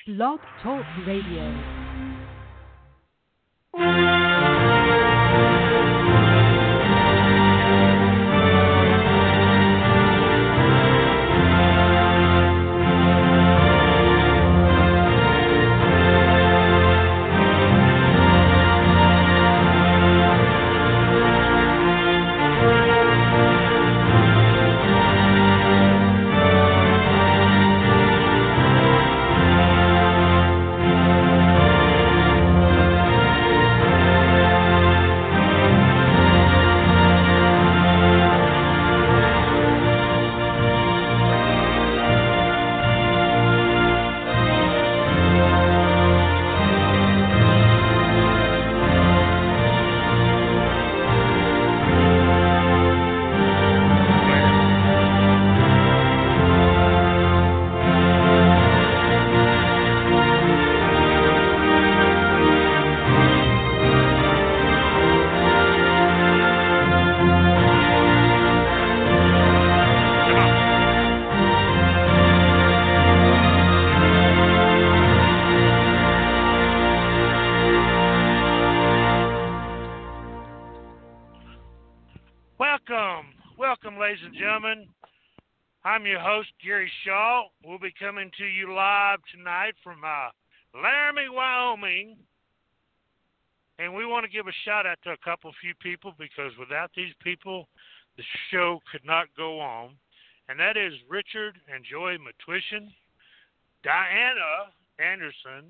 Blog Talk Radio. Welcome, ladies and gentlemen. I'm your host, Gary Shaw. We'll be coming to you live tonight from Laramie, Wyoming. And we want to give a shout out to a few people because without these people, the show could not go on. And that is Richard and Joy Matwishin, Diana Anderson,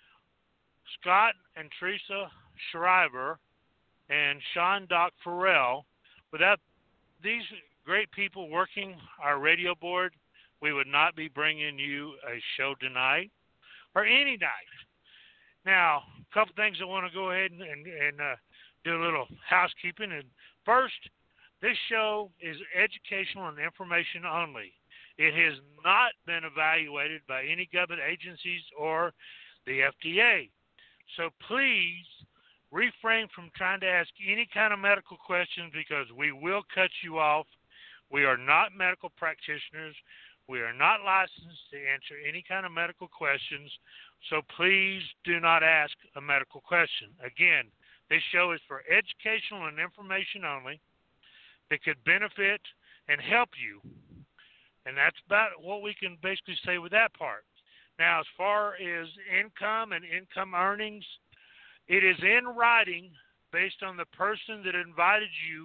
Scott and Teresa Schreiber, and Sean Doc Farrell. Without these great people working our radio board, we would not be bringing you a show tonight or any night. Now, a couple things I want to go ahead and do a little housekeeping. And first, this show is educational and information only. It has not been evaluated by any government agencies or the FDA. So please refrain from trying to ask any kind of medical questions because we will cut you off. We are not medical practitioners. We are not licensed to answer any kind of medical questions. So please do not ask a medical question. Again, this show is for educational and information only that could benefit and help you. And that's about what we can basically say with that part. Now, as far as income and income earnings, it is in writing based on the person that invited you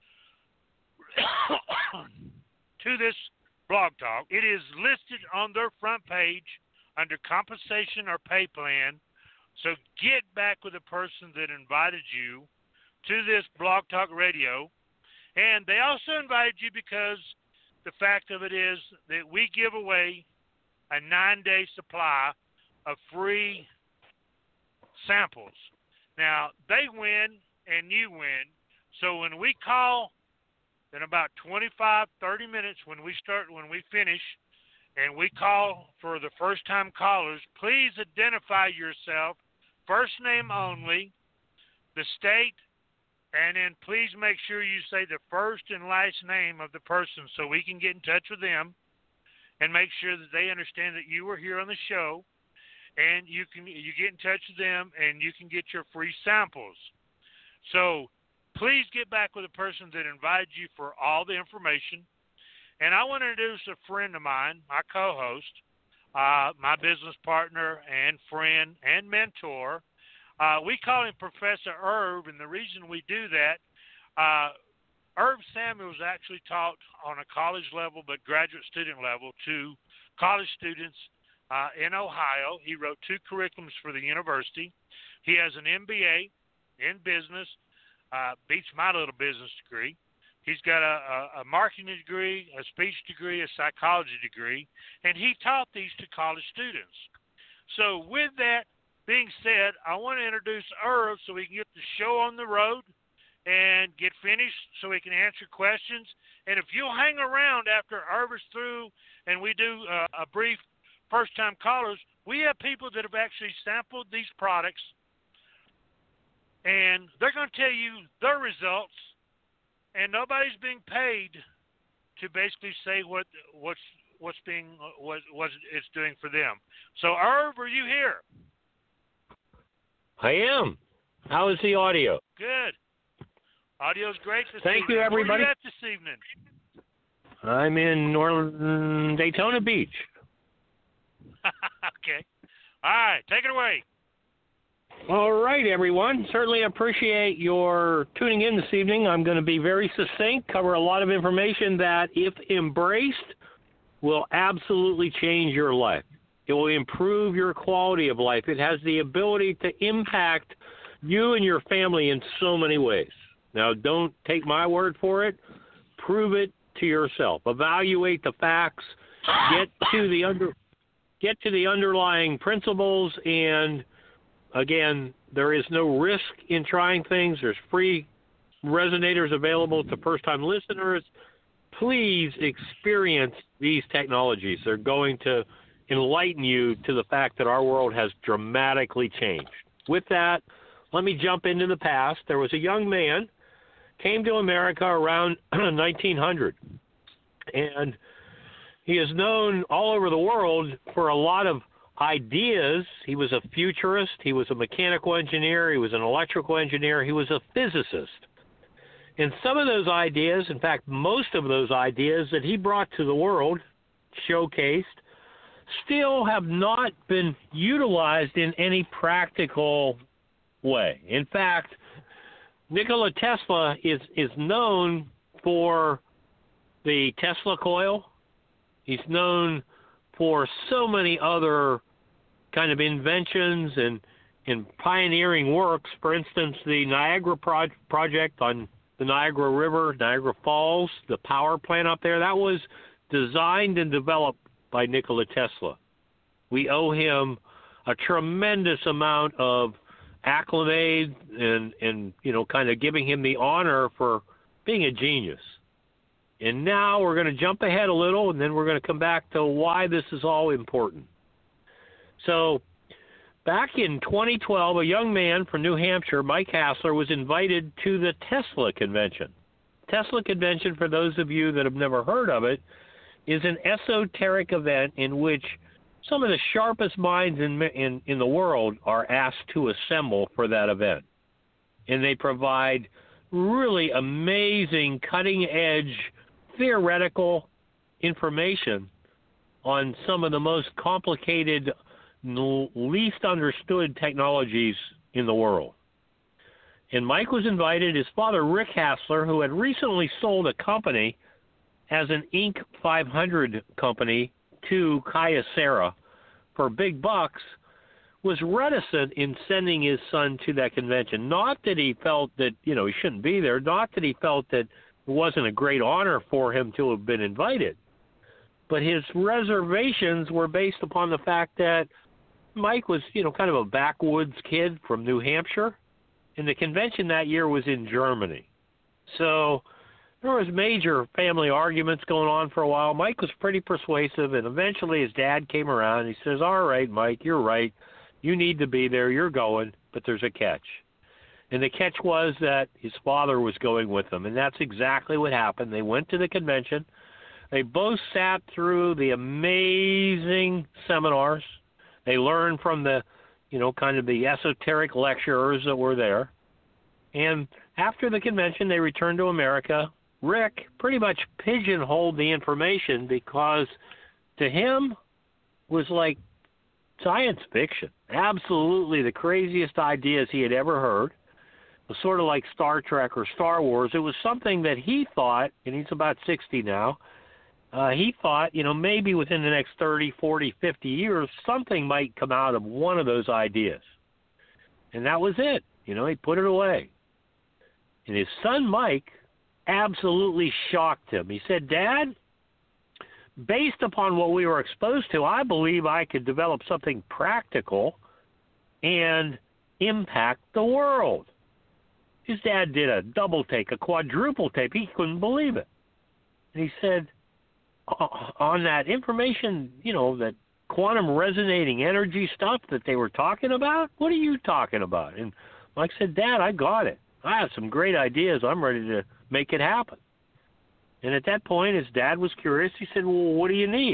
to this blog talk. It is listed on their front page under compensation or pay plan. So get back with the person that invited you to this blog talk radio. And they also invited you because the fact of it is that we give away a 9-day supply of free samples. Now, they win and you win. So when we call in about 25, 30 minutes when we finish, and we call for the first-time callers, please identify yourself, first name only, the state, and then please make sure you say the first and last name of the person so we can get in touch with them and make sure that they understand that you were here on the show. And you get in touch with them, and you can get your free samples. So please get back with the person that invited you for all the information. And I want to introduce a friend of mine, my co-host, my business partner and friend and mentor. We call him Professor Irv, and the reason we do that, Irv Samuels actually taught on a college level but graduate student level to college students in Ohio. He wrote 2 curriculums for the university. He has an MBA in business, beats my little business degree. He's got a marketing degree, a speech degree, a psychology degree, and he taught these to college students. So with that being said, I want to introduce Irv so we can get the show on the road and get finished so we can answer questions. And if you'll hang around after Irv is through and we do a brief first-time callers, we have people that have actually sampled these products, and they're going to tell you their results, and nobody's being paid to basically say what's what's being what it's doing for them. So, Irv, are you here? I am. How is the audio? Good. Audio's great this Thank evening. you, everybody. Where are you at this evening? I'm in Daytona Beach. Okay. All right, take it away. All right, everyone. Certainly appreciate your tuning in this evening. I'm going to be very succinct, cover a lot of information that, if embraced, will absolutely change your life. It will improve your quality of life. It has the ability to impact you and your family in so many ways. Now, don't take my word for it. Prove it to yourself. Evaluate the facts. Get to the underlying principles. And again, there is no risk in trying things. There's free resonators available to first-time listeners. Please experience these technologies. They're going to enlighten you to the fact that our world has dramatically changed. With that, let me jump into the past. There was a young man, came to America around 1900, and he is known all over the world for a lot of ideas. He was a futurist. He was a mechanical engineer. He was an electrical engineer. He was a physicist. And some of those ideas, in fact, most of those ideas that he brought to the world, showcased, still have not been utilized in any practical way. In fact, Nikola Tesla is known for the Tesla coil. He's known for so many other kind of inventions and pioneering works. For instance, the Niagara project on the Niagara River, Niagara Falls, the power plant up there, that was designed and developed by Nikola Tesla. We owe him a tremendous amount of acclamation and kind of giving him the honor for being a genius. And now we're going to jump ahead a little, and then we're going to come back to why this is all important. So back in 2012, a young man from New Hampshire, Mike Hassler, was invited to the Tesla Convention. Tesla Convention, for those of you that have never heard of it, is an esoteric event in which some of the sharpest minds in the world are asked to assemble for that event. And they provide really amazing, cutting-edge, theoretical information on some of the most complicated, least understood technologies in the world. And Mike was invited. His father, Rick Hassler, who had recently sold a company as an Inc. 500 company to Kyocera for big bucks, was reticent in sending his son to that convention. Not that he felt that, he shouldn't be there. Not that he felt that it wasn't a great honor for him to have been invited. But his reservations were based upon the fact that Mike was, kind of a backwoods kid from New Hampshire, and the convention that year was in Germany. So there was major family arguments going on for a while. Mike was pretty persuasive, and eventually his dad came around, and he says, all right, Mike, you're right. You need to be there. You're going, but there's a catch. And the catch was that his father was going with them, and that's exactly what happened. They went to the convention. They both sat through the amazing seminars. They learned from the, kind of the esoteric lecturers that were there. And after the convention, they returned to America. Rick pretty much pigeonholed the information because to him was like science fiction. Absolutely the craziest ideas he had ever heard. It was sort of like Star Trek or Star Wars. It was something that he thought, and he's about 60 now, he thought, maybe within the next 30, 40, 50 years, something might come out of one of those ideas. And that was it. He put it away. And his son, Mike, absolutely shocked him. He said, Dad, based upon what we were exposed to, I believe I could develop something practical and impact the world. His dad did a double take, a quadruple take. He couldn't believe it. And he said, on that information, that quantum resonating energy stuff that they were talking about, what are you talking about? And Mike said, Dad, I got it. I have some great ideas. I'm ready to make it happen. And at that point, his dad was curious. He said, well, what do you need?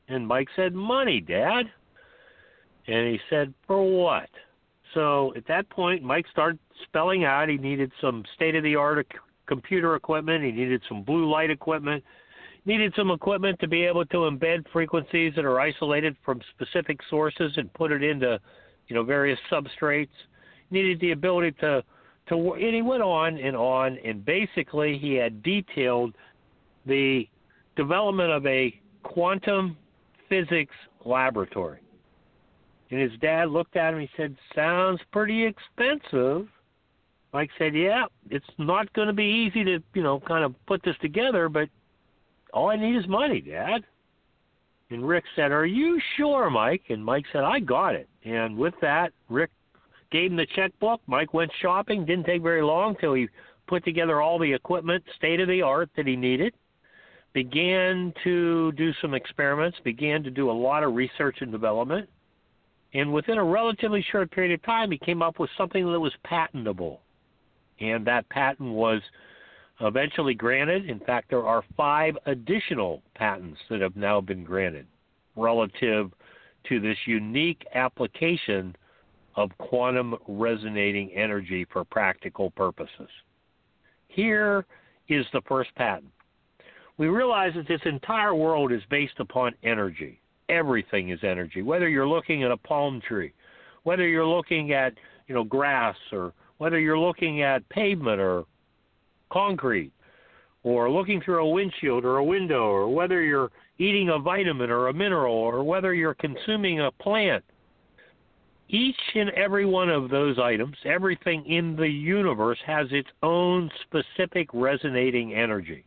And Mike said, money, Dad. And he said, for what? So at that point, Mike started spelling out he needed some state-of-the-art computer equipment. He needed some blue light equipment. Needed some equipment to be able to embed frequencies that are isolated from specific sources and put it into, various substrates. Needed the ability to and he went on, and basically he had detailed the development of a quantum physics laboratory. And his dad looked at him and he said, sounds pretty expensive. Mike said, yeah, it's not going to be easy to, kind of put this together, but all I need is money, Dad. And Rick said, are you sure, Mike? And Mike said, I got it. And with that, Rick gave him the checkbook. Mike went shopping. Didn't take very long till he put together all the equipment, state-of-the-art, that he needed. Began to do some experiments. Began to do a lot of research and development. And within a relatively short period of time, he came up with something that was patentable. And that patent was eventually granted. In fact, there are 5 additional patents that have now been granted relative to this unique application of quantum resonating energy for practical purposes. Here is the first patent. We realize that this entire world is based upon energy. Everything is energy. Whether you're looking at a palm tree, whether you're looking at, grass, or whether you're looking at pavement or concrete, or looking through a windshield or a window, or whether you're eating a vitamin or a mineral, or whether you're consuming a plant, each and every one of those items, everything in the universe, has its own specific resonating energy.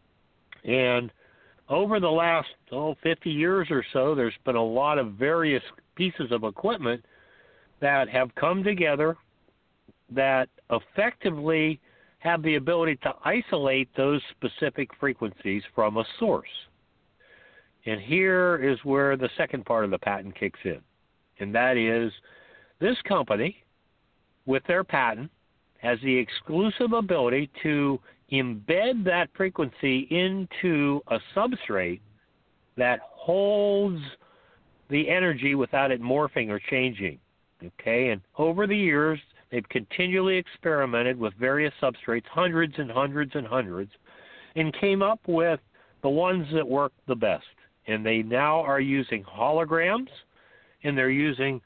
And over the last 50 years or so, there's been a lot of various pieces of equipment that have come together that effectively have the ability to isolate those specific frequencies from a source. And here is where the second part of the patent kicks in. And that is, this company, with their patent, has the exclusive ability to embed that frequency into a substrate that holds the energy without it morphing or changing. Okay? And over the years, they've continually experimented with various substrates, hundreds and hundreds and hundreds, and came up with the ones that work the best. And they now are using holograms, and they're using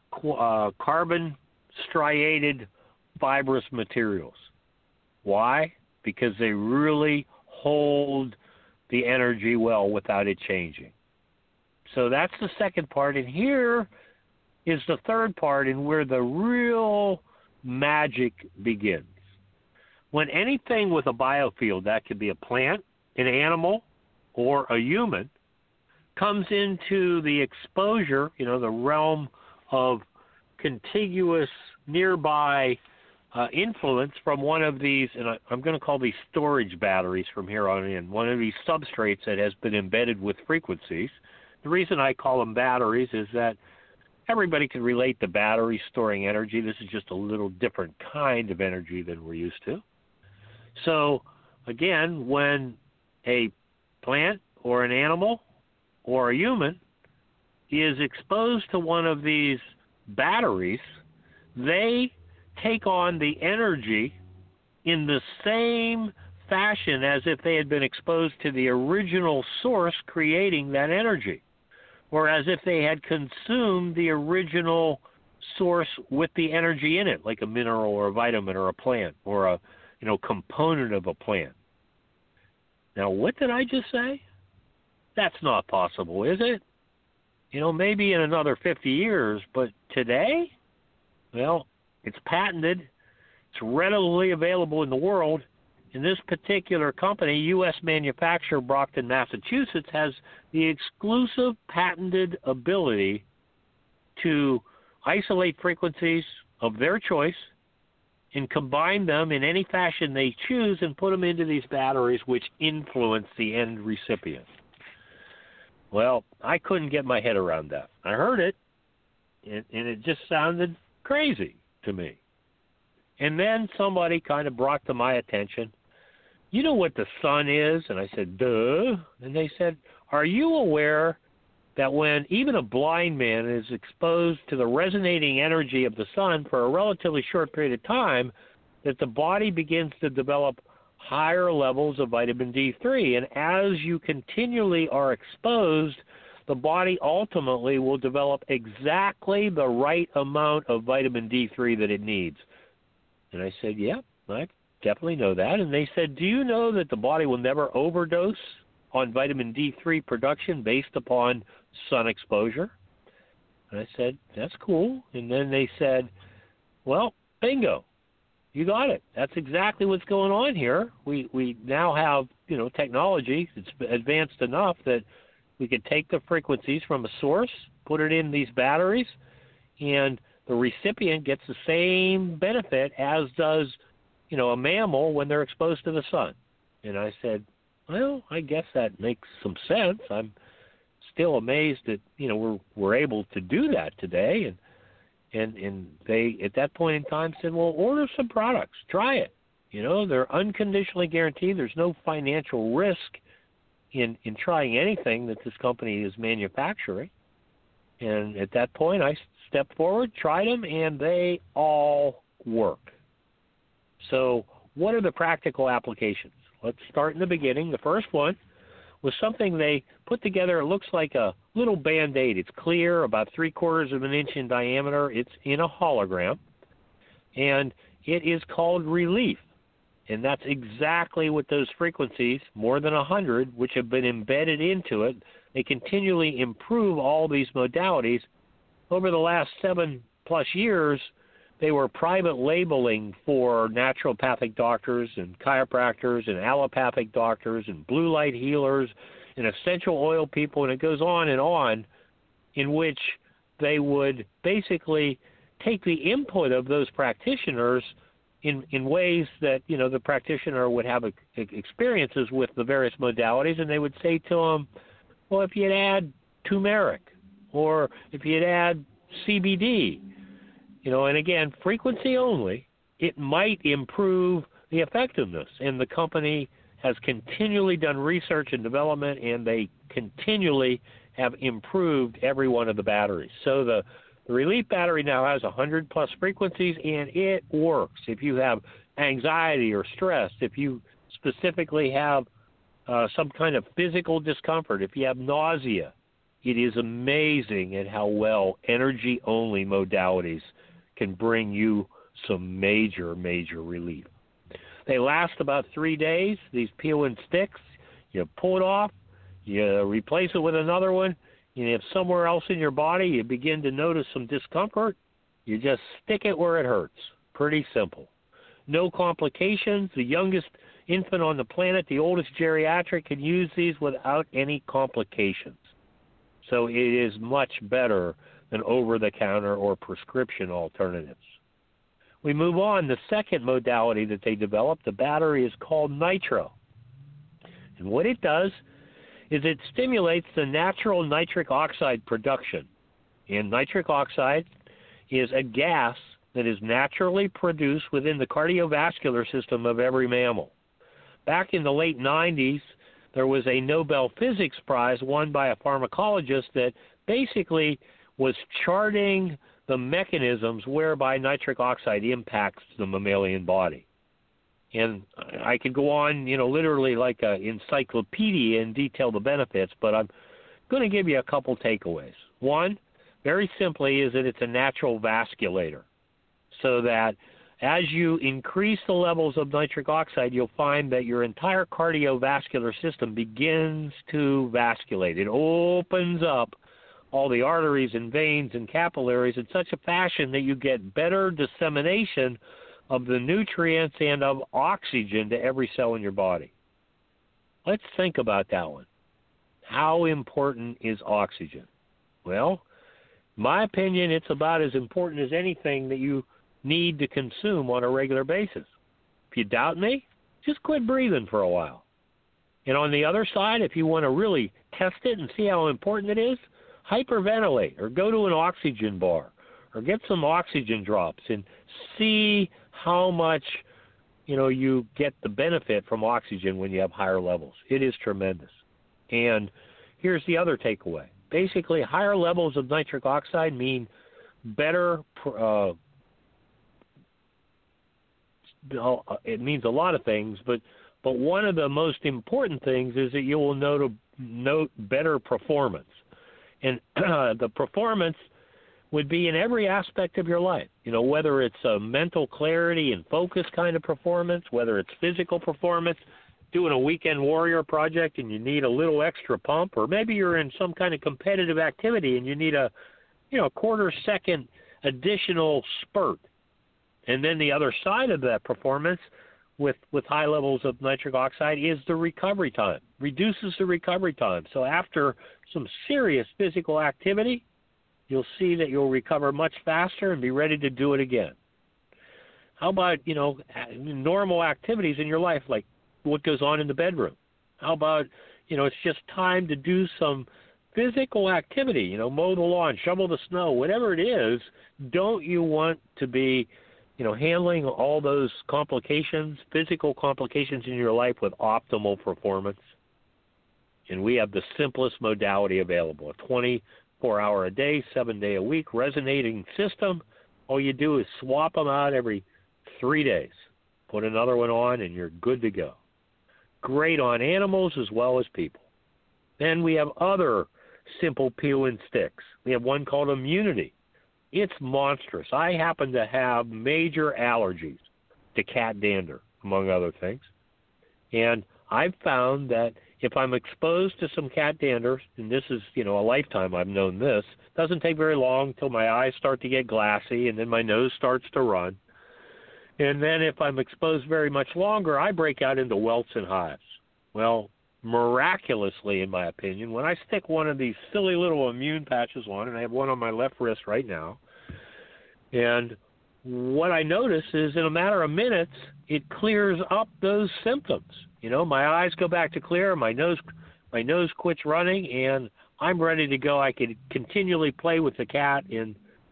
carbon striated fibrous materials. Why? Because they really hold the energy well without it changing. So that's the second part. And here is the third part, and where the real magic begins. When anything with a biofield, that could be a plant, an animal, or a human, comes into the exposure, the realm of contiguous, nearby influence from one of these, and I'm going to call these storage batteries from here on in, one of these substrates that has been embedded with frequencies. The reason I call them batteries is that everybody can relate to batteries storing energy. This is just a little different kind of energy than we're used to. So, again, when a plant or an animal or a human is exposed to one of these batteries, they take on the energy in the same fashion as if they had been exposed to the original source creating that energy, or as if they had consumed the original source with the energy in it, like a mineral or a vitamin or a plant or a component of a plant. Now, what did I just say? That's not possible, is it? Maybe in another 50 years, but today, well, it's patented. It's readily available in the world. And this particular company, U.S. manufacturer, Brockton, Massachusetts, has the exclusive patented ability to isolate frequencies of their choice and combine them in any fashion they choose and put them into these batteries, which influence the end recipient. Well, I couldn't get my head around that. I heard it, and it just sounded crazy to me. And then somebody kind of brought to my attention, you know what the sun is? And I said, duh. And they said, are you aware that when even a blind man is exposed to the resonating energy of the sun for a relatively short period of time, that the body begins to develop higher levels of vitamin D3. And as you continually are exposed, the body ultimately will develop exactly the right amount of vitamin D3 that it needs. And I said, yeah, I definitely know that. And they said, do you know that the body will never overdose on vitamin D3 production based upon sun exposure? And I said, that's cool. And then they said, well, bingo, you got it. That's exactly what's going on here. We now have, technology that's advanced enough that we could take the frequencies from a source, put it in these batteries, and the recipient gets the same benefit as does, a mammal when they're exposed to the sun. And I said, well, I guess that makes some sense. I'm still amazed that, we're able to do that today. And they, at that point in time, said, well, order some products. Try it. They're unconditionally guaranteed. There's no financial risk in trying anything that this company is manufacturing. And at that point, I stepped forward, tried them, and they all work. So what are the practical applications? Let's start in the beginning. The first one was something they put together. It looks like a little Band-Aid. It's clear, about 3/4 of an inch in diameter. It's in a hologram, and it is called Relief. And that's exactly what those frequencies, more than 100, which have been embedded into it, they continually improve all these modalities. Over the last 7+ years, they were private labeling for naturopathic doctors and chiropractors and allopathic doctors and blue light healers and essential oil people, and it goes on, in which they would basically take the input of those practitioners in ways that, the practitioner would have experiences with the various modalities, and they would say to them, well, if you'd add turmeric or if you'd add CBD, and again, frequency only, it might improve the effectiveness. And the company has continually done research and development, and they continually have improved every one of the batteries. So the Relief battery now has 100+ frequencies, and it works. If you have anxiety or stress, if you specifically have some kind of physical discomfort, if you have nausea, it is amazing at how well energy-only modalities can bring you some major, major relief. They last about 3 days, these peel and sticks. You pull it off, you replace it with another one, and if somewhere else in your body you begin to notice some discomfort, you just stick it where it hurts. Pretty simple. No complications. The youngest infant on the planet, the oldest geriatric, can use these without any complications. So it is much better than over-the-counter or prescription alternatives. We move on. The second modality that they developed, the battery, is called Nitro. And what it does is it stimulates the natural nitric oxide production. And nitric oxide is a gas that is naturally produced within the cardiovascular system of every mammal. Back in the late 90s, there was a Nobel Physics Prize won by a pharmacologist that basically was charting the mechanisms whereby nitric oxide impacts the mammalian body. And I could go on, literally like an encyclopedia and detail the benefits, but I'm going to give you a couple takeaways. One, very simply, is that it's a natural vasculator, so that as you increase the levels of nitric oxide, you'll find that your entire cardiovascular system begins to vasculate. It opens up all the arteries and veins and capillaries in such a fashion that you get better dissemination of the nutrients and of oxygen to every cell in your body. Let's think about that one. How important is oxygen? Well, in my opinion, it's about as important as anything that you need to consume on a regular basis. If you doubt me, just quit breathing for a while. And on the other side, if you want to really test it and see how important it is, hyperventilate or go to an oxygen bar or get some oxygen drops and see how much, you get the benefit from oxygen when you have higher levels. It is tremendous. And here's the other takeaway. basically higher levels of nitric oxide mean better. It means a lot of things, but one of the most important things is that you will note better performance, and the performance would be in every aspect of your life. Whether it's a mental clarity and focus kind of performance, whether it's physical performance, doing a weekend warrior project and you need a little extra pump, or maybe you're in some kind of competitive activity and you need a quarter second additional spurt. And then the other side of that performance with high levels of nitric oxide is the recovery time, reduces the recovery time. So after some serious physical activity, you'll see that you'll recover much faster and be ready to do it again. How about, normal activities in your life, like what goes on in the bedroom? How about, it's just time to do some physical activity, mow the lawn, shovel the snow, whatever it is. Don't you want to be, handling all those complications, physical complications in your life with optimal performance? And we have the simplest modality available, a 24-hour-a-day, 7-day-a-week resonating system. All you do is swap them out every 3 days. Put another one on, and you're good to go. Great on animals as well as people. Then we have other simple peel and sticks. We have one called Immunity. It's monstrous. I happen to have major allergies to cat dander, among other things. And I've found that if I'm exposed to some cat dander, and this is, a lifetime I've known this, it doesn't take very long until my eyes start to get glassy and then my nose starts to run. And then if I'm exposed very much longer, I break out into welts and hives. Well, miraculously, in my opinion, when I stick one of these silly little immune patches on, and I have one on my left wrist right now, and what I notice is in a matter of minutes, it clears up those symptoms. My eyes go back to clear, my nose quits running, and I'm ready to go. I can continually play with the cat in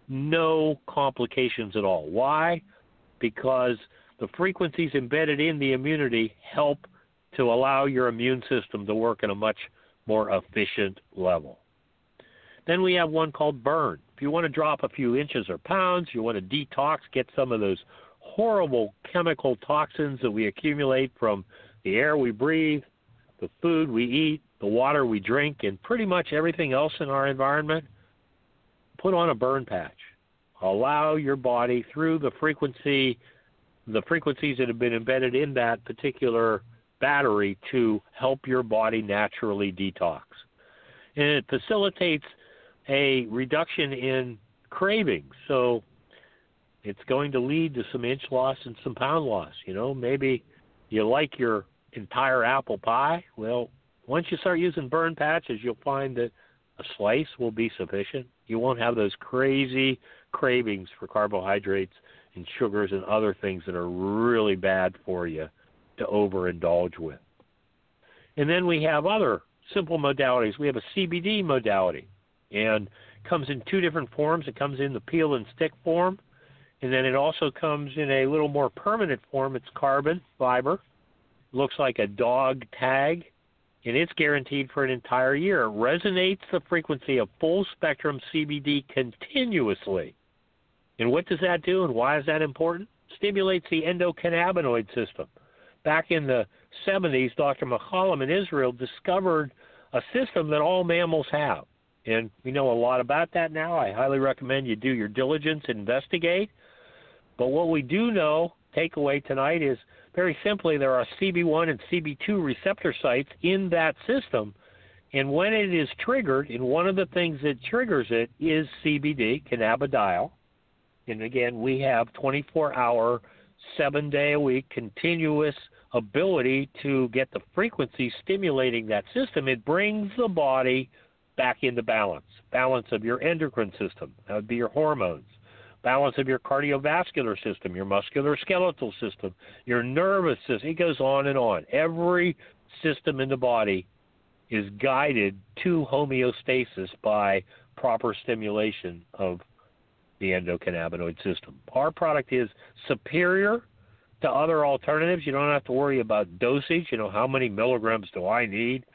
no complications at all. Why? Because the frequencies embedded in the immunity help to allow your immune system to work at a much more efficient level. Then we have one called Burn. If you want to drop a few inches or pounds, you want to detox, get some of those horrible chemical toxins that we accumulate from the air we breathe, the food we eat, the water we drink, and pretty much everything else in our environment, put on a burn patch. Allow your body through the frequencies that have been embedded in that particular battery to help your body naturally detox. And it facilitates a reduction in cravings. So it's going to lead to some inch loss and some pound loss. Maybe you like your entire apple pie. Well, once you start using burn patches, you'll find that a slice will be sufficient. You won't have those crazy cravings for carbohydrates and sugars and other things that are really bad for you to overindulge with. And then we have other simple modalities. We have a CBD modality, and it comes in two different forms. It comes in the peel and stick form, and then it also comes in a little more permanent form. It's carbon fiber. It looks like a dog tag, and it's guaranteed for an entire year. It resonates the frequency of full spectrum CBD continuously. And what does that do, and why is that important? Stimulates the endocannabinoid system. Back in the 70s, Dr. McCollum in Israel discovered a system that all mammals have. And we know a lot about that now. I highly recommend you do your diligence, investigate. But what we do know, takeaway tonight, is very simply there are CB1 and CB2 receptor sites in that system. And when it is triggered, and one of the things that triggers it is CBD, cannabidiol. And again, we have 24-hour, 7-day-a-week continuous ability to get the frequency stimulating that system. It brings the body back into balance. Balance of your endocrine system. That would be your hormones. Balance of your cardiovascular system, your musculoskeletal system, your nervous system. It goes on and on. Every system in the body is guided to homeostasis by proper stimulation of the endocannabinoid system. Our product is superior to other alternatives. You don't have to worry about dosage. How many milligrams do I need?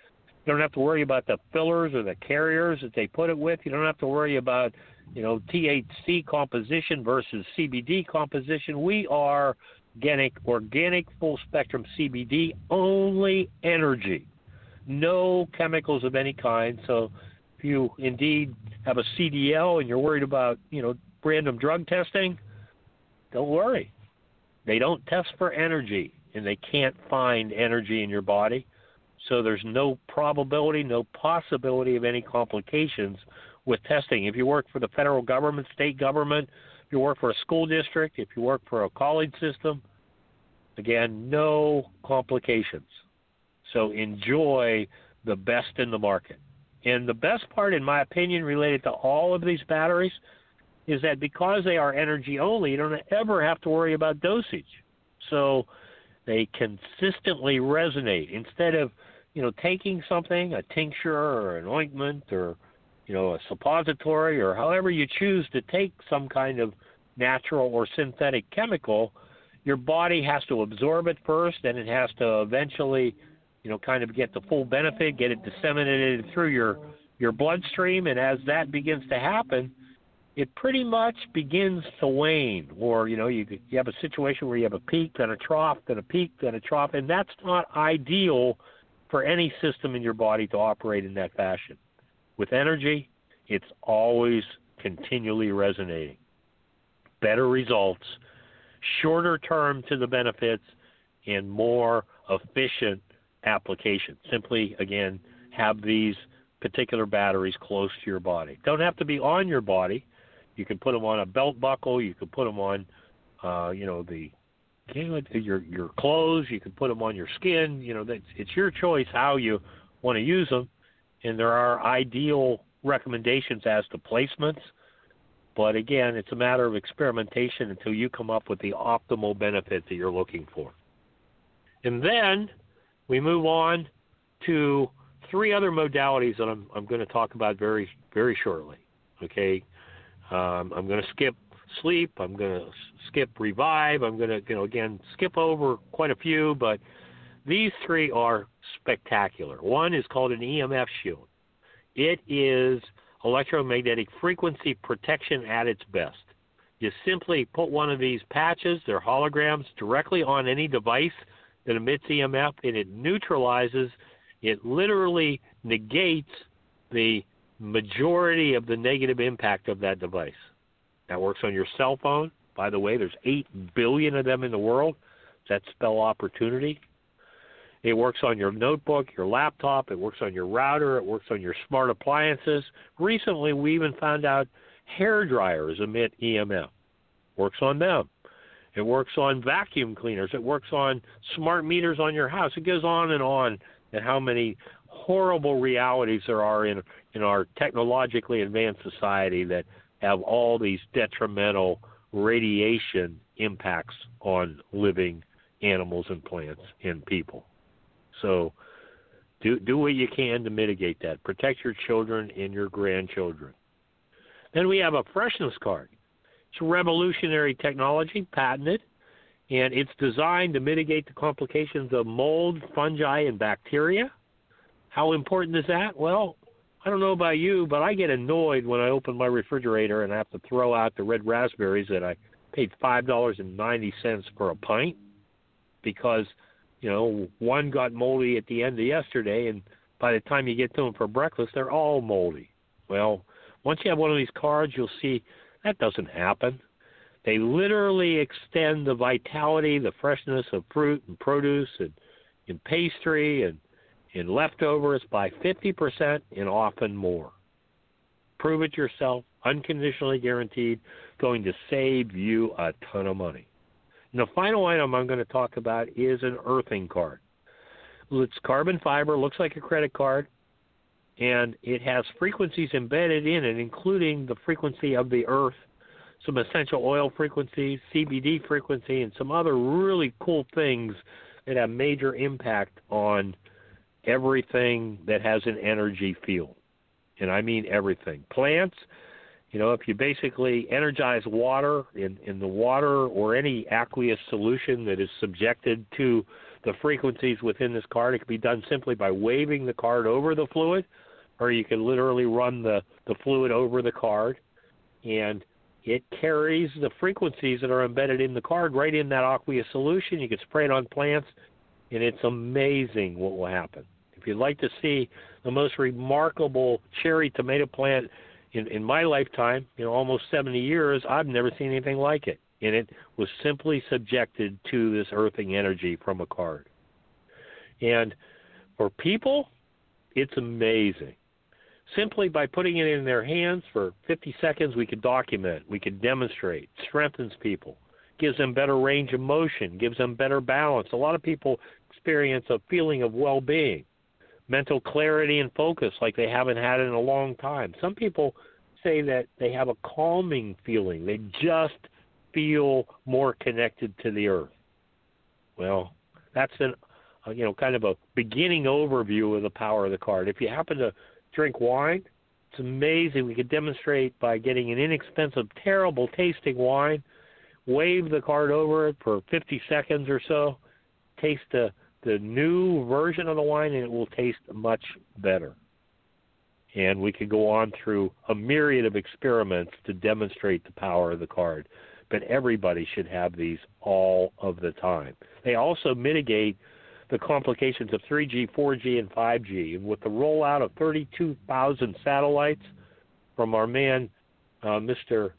You don't have to worry about the fillers or the carriers that they put it with. You don't have to worry about, THC composition versus CBD composition. We are organic full-spectrum CBD, only energy. No chemicals of any kind. So if you indeed have a CDL and you're worried about, random drug testing, don't worry. They don't test for energy, and they can't find energy in your body. So there's no probability, no possibility of any complications with testing. If you work for the federal government, state government, if you work for a school district, if you work for a college system, again, no complications. So enjoy the best in the market. And the best part, in my opinion, related to all of these batteries is that because they are energy only, you don't ever have to worry about dosage. So they consistently resonate. Instead of, taking something, a tincture or an ointment or, a suppository or however you choose to take some kind of natural or synthetic chemical, your body has to absorb it first, and it has to eventually, kind of get the full benefit, get it disseminated through your bloodstream. And as that begins to happen, it pretty much begins to wane. Or, you have a situation where you have a peak, then a trough, then a peak, then a trough, and that's not ideal for any system in your body to operate in that fashion. With energy, it's always continually resonating. Better results, shorter term to the benefits, and more efficient application. Simply, again, have these particular batteries close to your body. Don't have to be on your body. You can put them on a belt buckle. You can put them on, your clothes. You can put them on your skin. It's your choice how you want to use them. And there are ideal recommendations as to placements. But again, it's a matter of experimentation until you come up with the optimal benefit that you're looking for. And then we move on to 3 other modalities that I'm going to talk about very, very shortly. Okay, I'm going to skip sleep. I'm going to skip revive. I'm going to, again, skip over quite a few, but these 3 are spectacular. One is called an EMF shield. It is electromagnetic frequency protection at its best. You simply put one of these patches, they're holograms, directly on any device that emits EMF, and it neutralizes, it literally negates the majority of the negative impact of that device. That works on your cell phone. By the way, there's 8 billion of them in the world. That spell opportunity. It works on your notebook, your laptop. It works on your router. It works on your smart appliances. Recently, we even found out hair dryers emit EMF. Works on them. It works on vacuum cleaners. It works on smart meters on your house. It goes on and how many horrible realities there are in our technologically advanced society that have all these detrimental radiation impacts on living animals and plants and people. So do what you can to mitigate that. Protect your children and your grandchildren. Then we have a freshness card. It's revolutionary technology, patented, and it's designed to mitigate the complications of mold, fungi, and bacteria. How important is that? Well, I don't know about you, but I get annoyed when I open my refrigerator and I have to throw out the red raspberries that I paid $5.90 for a pint because, one got moldy at the end of yesterday, and by the time you get to them for breakfast, they're all moldy. Well, once you have one of these cards, you'll see that doesn't happen. They literally extend the vitality, the freshness of fruit and produce and pastry and leftovers by 50% and often more. Prove it yourself, unconditionally guaranteed, going to save you a ton of money. And the final item I'm going to talk about is an earthing card. It's carbon fiber, looks like a credit card, and it has frequencies embedded in it, including the frequency of the earth, some essential oil frequencies, CBD frequency, and some other really cool things that have major impact on everything that has an energy field. And I mean everything. Plants If you basically energize water in the water or any aqueous solution that is subjected to the frequencies within this card, it can be done simply by waving the card over the fluid, or you can literally run the fluid over the card, and it carries the frequencies that are embedded in the card right in that aqueous solution. You can spray it on plants, and it's amazing what will happen. If you'd like to see the most remarkable cherry tomato plant in my lifetime, almost 70 years, I've never seen anything like it. And it was simply subjected to this earthing energy from a card. And for people, it's amazing. Simply by putting it in their hands for 50 seconds, we could document, we could demonstrate, strengthens people, gives them better range of motion, gives them better balance. A lot of people experience a feeling of well-being, mental clarity and focus like they haven't had in a long time. Some people say that they have a calming feeling. They just feel more connected to the earth. Well, that's kind of a beginning overview of the power of the card. If you happen to drink wine, it's amazing. We could demonstrate by getting an inexpensive, terrible tasting wine, wave the card over it for 50 seconds or so, taste the new version of the wine, and it will taste much better. And we could go on through a myriad of experiments to demonstrate the power of the card. But everybody should have these all of the time. They also mitigate the complications of 3G, 4G, and 5G. And with the rollout of 32,000 satellites from our man, Mr.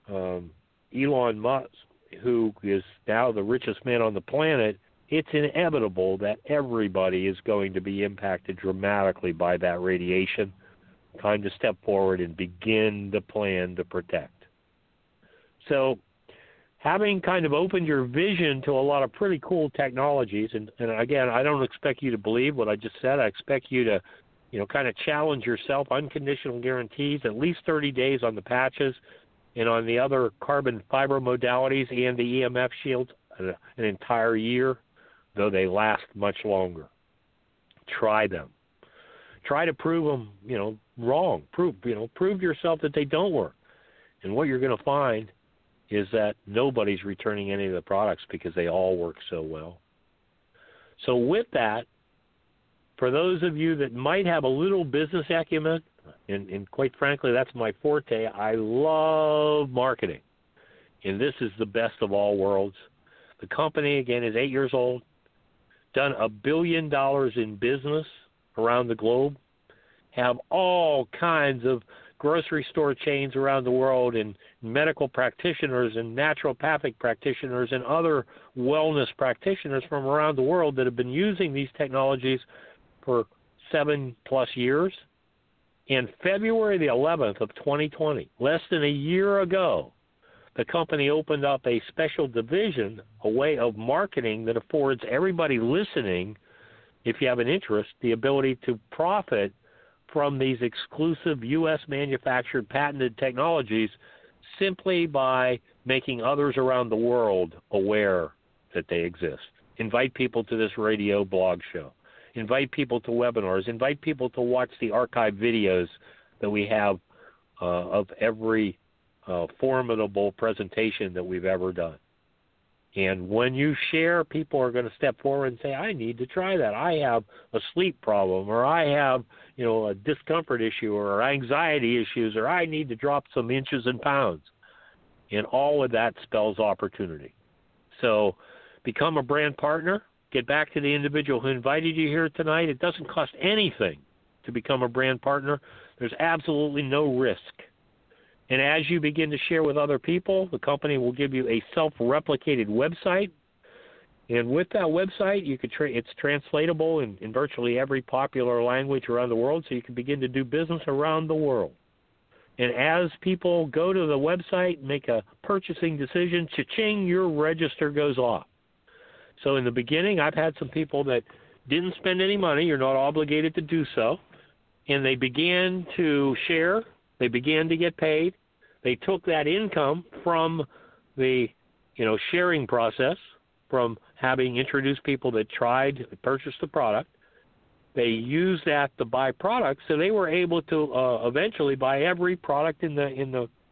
Elon Musk, who is now the richest man on the planet, it's inevitable that everybody is going to be impacted dramatically by that radiation. Time to step forward and begin to plan to protect. So, having kind of opened your vision to a lot of pretty cool technologies, and again, I don't expect you to believe what I just said. I expect you to, kind of challenge yourself, unconditional guarantees, at least 30 days on the patches and on the other carbon fiber modalities and the EMF shields, an entire year, though they last much longer. Try them. Try to prove them, wrong. Prove to yourself that they don't work. And what you're going to find is that nobody's returning any of the products because they all work so well. So with that, for those of you that might have a little business acumen, and quite frankly, that's my forte, I love marketing. And this is the best of all worlds. The company, again, is 8 years old, done $1 billion in business around the globe, have all kinds of grocery store chains around the world and medical practitioners and naturopathic practitioners and other wellness practitioners from around the world that have been using these technologies for 7+ years. In February the 11th of 2020, less than a year ago, the company opened up a special division, a way of marketing that affords everybody listening, if you have an interest, the ability to profit from these exclusive U.S. manufactured patented technologies simply by making others around the world aware that they exist. Invite people to this radio blog show. Invite people to webinars. Invite people to watch the archived videos that we have of every formidable presentation that we've ever done. And when you share, people are going to step forward and say, I need to try that. I have a sleep problem, or I have, a discomfort issue, or anxiety issues, or I need to drop some inches and pounds. And all of that spells opportunity. So become a brand partner. Get back to the individual who invited you here tonight. It doesn't cost anything to become a brand partner. There's absolutely no risk. And as you begin to share with other people, the company will give you a self-replicated website. And with that website, you could it's translatable in virtually every popular language around the world, so you can begin to do business around the world. And as people go to the website, make a purchasing decision, cha-ching, your register goes off. So in the beginning, I've had some people that didn't spend any money. You're not obligated to do so. And they began to share. They began to get paid. They took that income from the, sharing process, from having introduced people that tried to purchase the product. They used that to buy products, so they were able to eventually buy every product in the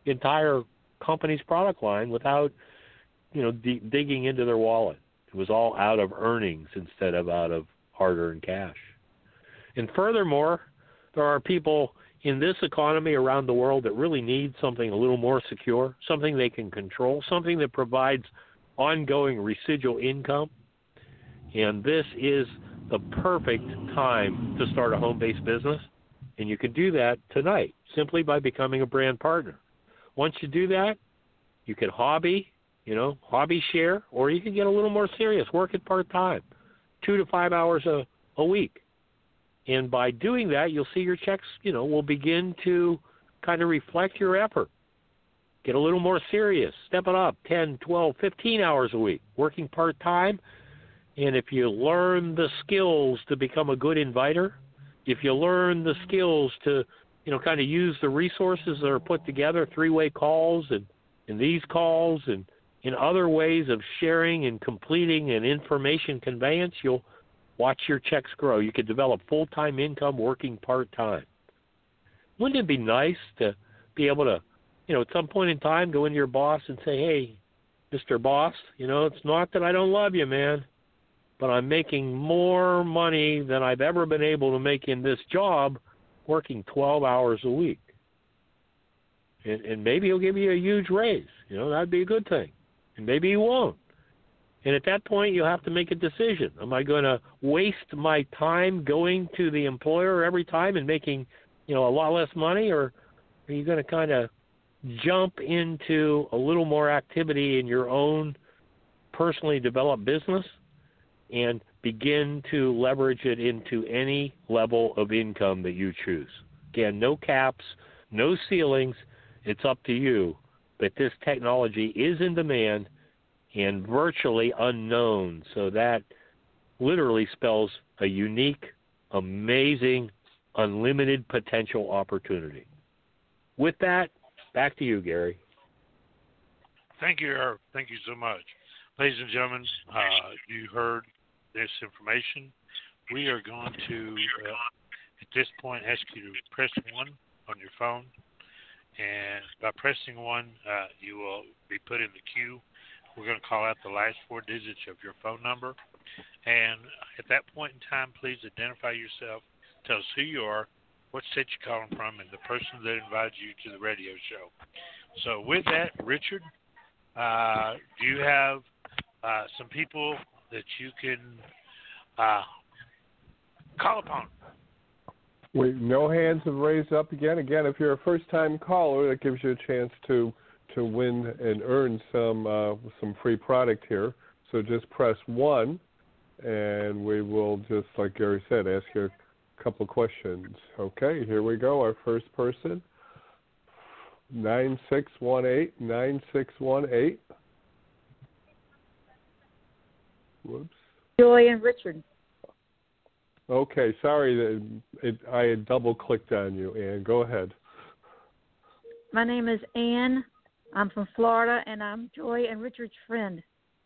entire company's product line without, digging into their wallet. It was all out of earnings instead of out of hard-earned cash. And furthermore, there are people in this economy around the world that really need something a little more secure, something they can control, something that provides ongoing residual income. And this is the perfect time to start a home-based business. And you can do that tonight simply by becoming a brand partner. Once you do that, you can hobby share, or you can get a little more serious, work it part-time, 2 to 5 hours a week. And by doing that, you'll see your checks, will begin to kind of reflect your effort. Get a little more serious. Step it up 10, 12, 15 hours a week, working part-time. And if you learn the skills to become a good inviter, if you learn the skills to, kind of use the resources that are put together, three-way calls and these calls and in other ways of sharing and completing an information conveyance, you'll watch your checks grow. You could develop full-time income working part-time. Wouldn't it be nice to be able to, at some point in time, go into your boss and say, hey, Mr. Boss, it's not that I don't love you, man, but I'm making more money than I've ever been able to make in this job working 12 hours a week. And maybe he'll give you a huge raise. That'd be a good thing. And maybe he won't. And at that point, you'll have to make a decision. Am I going to waste my time going to the employer every time and making, a lot less money? Or are you going to kind of jump into a little more activity in your own personally developed business and begin to leverage it into any level of income that you choose? Again, no caps, no ceilings. It's up to you. But this technology is in demand and virtually unknown. So that literally spells a unique, amazing, unlimited potential opportunity. With that, back to you, Gary. Thank you, Herb. Thank you so much. Ladies and gentlemen, you heard this information. We are going to, at this point, ask you to press 1 on your phone. And by pressing 1, you will be put in the queue. We're going to call out the last 4 digits of your phone number. And at that point in time, please identify yourself. Tell us who you are, what state you're calling from, and the person that invited you to the radio show. So with that, Richard, do you have some people that you can call upon? No hands have raised up again. Again, if you're a first-time caller, that gives you a chance to win and earn some free product here. So just press 1, and we will just, like Gary said, ask you a couple questions. Okay, here we go. Our first person, 9618. Whoops. Joy and Richard. Okay, sorry that I had double-clicked on you, Ann. Go ahead. My name is Ann. I'm from Florida, and I'm Joy and Richard's friend.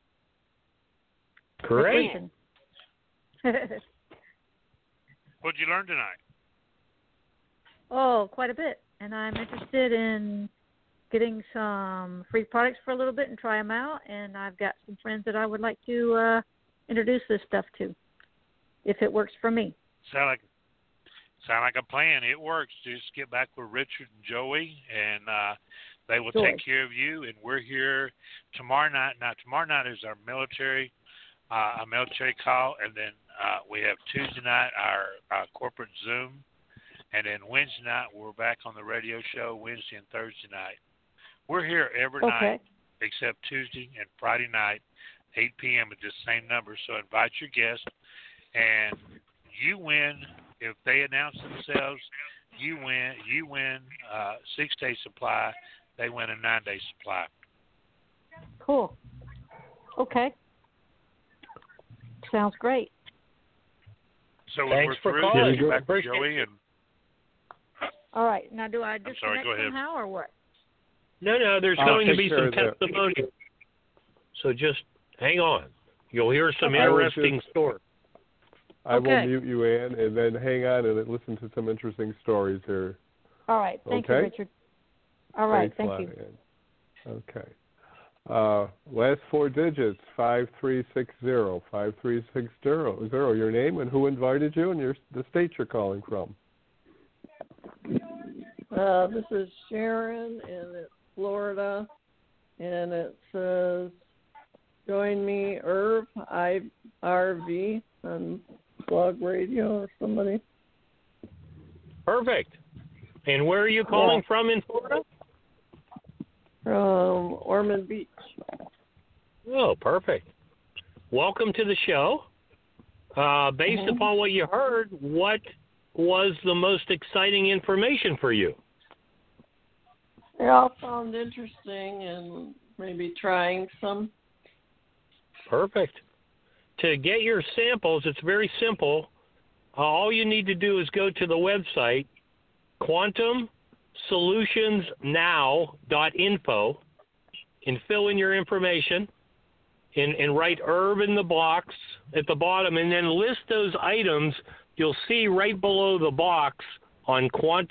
Great. What did you learn tonight? Oh, quite a bit. And I'm interested in getting some free products for a little bit and try them out. And I've got some friends that I would like to introduce this stuff to, if it works for me. Sound like a plan. It works. Just get back with Richard and Joey, and they will take care of you. And we're here tomorrow night. Now, tomorrow night is our military call, and then we have Tuesday night our corporate Zoom, and then Wednesday night we're back on the radio show. Wednesday and Thursday night. We're here every night except Tuesday and Friday night, 8 p.m. at the same number. So invite your guests. And you win if they announce themselves. You win 6-day supply. They win a 9-day supply. Cool. Okay. Sounds great. So when Thanks we're for through, calling. get back to Joey. And all right. Now, do I disconnect go ahead. somehow or what? No, there's going to be some testimony. So just hang on. You'll hear some interesting stories. I will mute you, Ann, and then hang on and listen to some interesting stories here. All right. Thank you, Richard. All right, Thanks a thank lot, you. Ann. Okay. Last 4 digits, 5360. 5360. Your name and who invited you and the state you're calling from. This is Sharon, and it's Florida, and it says, join me, Irv, IRV, on Blog Radio or somebody. Perfect. And where are you calling from in Florida? From Ormond Beach. Oh, perfect. Welcome to the show. Based upon what you heard, what was the most exciting information for you? They all sound interesting and maybe trying some. Perfect. To get your samples, it's very simple. All you need to do is go to the website, quantumsolutionsnow.info, and fill in your information, and write Herb in the box at the bottom, and then list those items you'll see right below the box on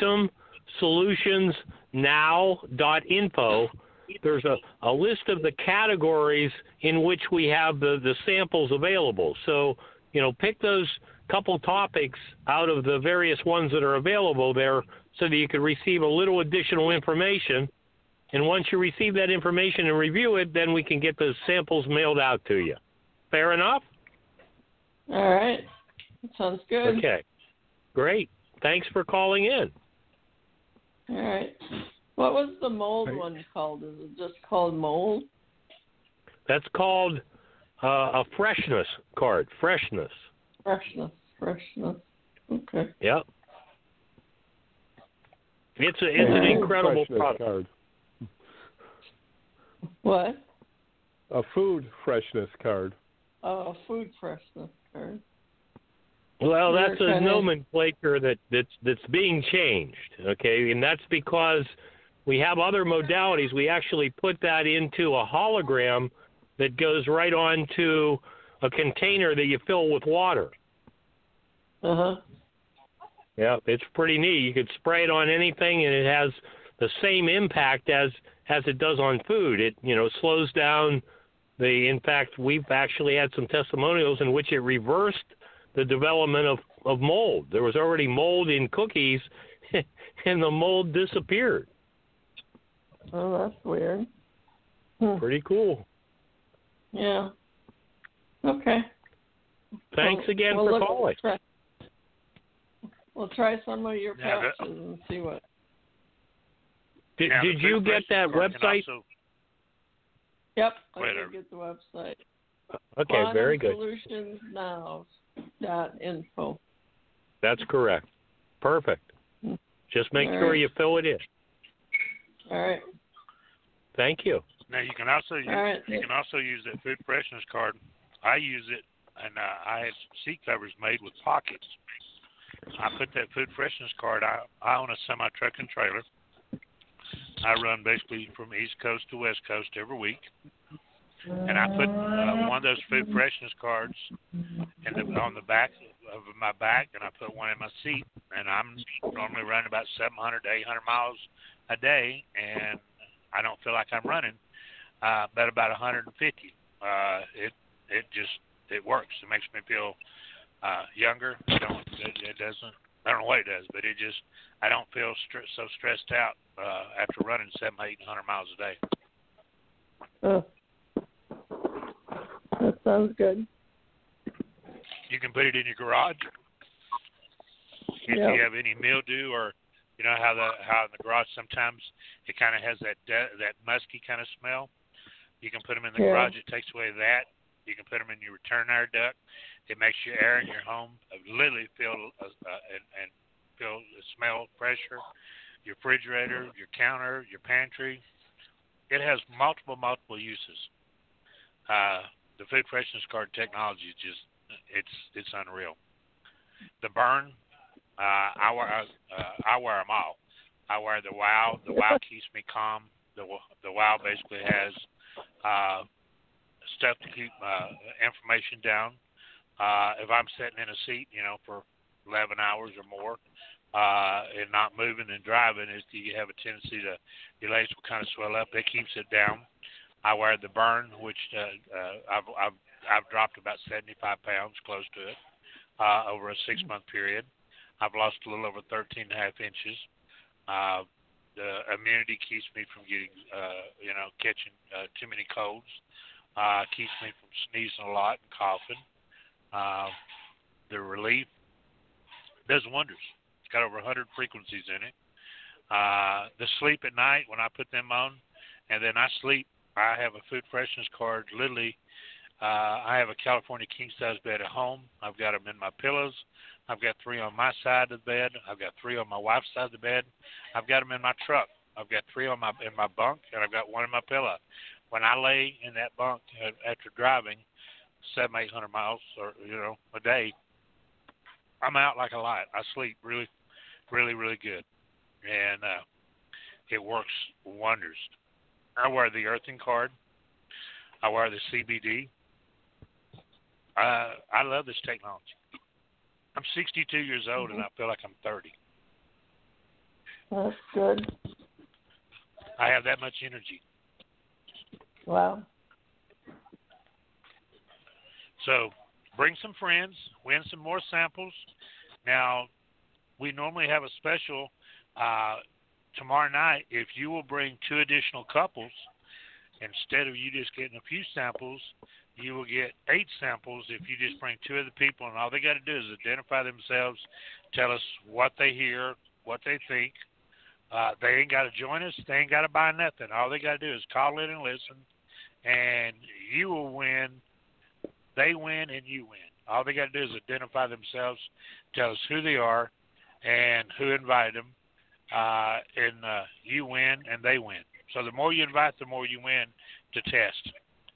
quantumsolutionsnow.info. There's a list of the categories in which we have the samples available. So, pick those couple topics out of the various ones that are available there so that you can receive a little additional information. And once you receive that information and review it, then we can get those samples mailed out to you. Fair enough? All right. That sounds good. Okay. Great. Thanks for calling in. All right. What was the mold one called? Is it just called mold? That's called a freshness card. Freshness. Freshness. Okay. Yep. It's an incredible product. Card. What? A food freshness card. Oh, a food freshness card. Well, that's a nomenclature that's being changed, okay? And that's because we have other modalities. We actually put that into a hologram that goes right onto a container that you fill with water. Uh-huh. Yeah, it's pretty neat. You could spray it on anything, and it has the same impact as it does on food. It, slows down in fact, we've actually had some testimonials in which it reversed the development of mold. There was already mold in cookies, and the mold disappeared. Oh, that's weird. Pretty cool. Yeah. Okay. Thanks again for calling. We'll try some of your patches and see what. Did you get that website? Yep, I did get the website. Okay, very good. QuantumSolutionsNow.info. That's correct. Perfect. Just make sure you fill it in. All right. Thank you. Now you can also use that food freshness card. I use it, and I have seat covers made with pockets. I put that food freshness card. I own a semi truck and trailer. I run basically from East Coast to West Coast every week, and I put one of those food freshness cards on the back of my back, and I put one in my seat. And I'm normally running about 700 to 800 miles a day, and I don't feel like I'm running, but about 150. It works. It makes me feel younger. It doesn't. I don't know what it does, but I don't feel so stressed out after running 700, 800 miles a day. Oh, that sounds good. You can put it in your garage. If you have any mildew, or how in the garage sometimes it kind of has that musky kind of smell. You can put them in the garage. It takes away that. You can put them in your return air duct. It makes your air in your home literally feel and feel the smell, pressure. Your refrigerator, your counter, your pantry. It has multiple uses. The food freshness card technology is just it's unreal. The burn, I wear them all. I wear the Wow. The Wow keeps me calm. The Wow basically has stuff to keep information down. If I'm sitting in a seat, for 11 hours or more, and not moving and driving is you have a tendency to your legs will kind of swell up. That keeps it down. I wear the Burn, which I've dropped about 75 pounds, close to it, over a 6-month period. I've lost a little over 13.5 inches. The immunity keeps me from getting, catching too many colds. Keeps me from sneezing a lot and coughing. The Relief does wonders. It's got over 100 frequencies in it. The Sleep at night, when I put them on, and then I sleep, I have a food freshness card. Literally, I have a California king-size bed at home. I've got them in my pillows. I've got 3 on my side of the bed. I've got 3 on my wife's side of the bed. I've got them in my truck. I've got 3 in my bunk, and I've got 1 in my pillow. When I lay in that bunk after driving 700-800 miles or a day, I'm out like a light. I sleep really, really, really good, and it works wonders. I wear the Earthing card. I wear the CBD. I love this technology. I'm 62 years old, and I feel like I'm 30. That's good. I have that much energy. Wow. So bring some friends, win some more samples. Now, we normally have a special tomorrow night. If you will bring 2 additional couples, instead of you just getting a few samples, you will get 8 samples if you just bring 2 other people, and all they got to do is identify themselves, tell us what they hear, what they think. They ain't got to join us. They ain't got to buy nothing. All they got to do is call in and listen, and you will win. They win, and you win. All they got to do is identify themselves, tell us who they are, and who invited them, and you win, and they win. So the more you invite, the more you win to test.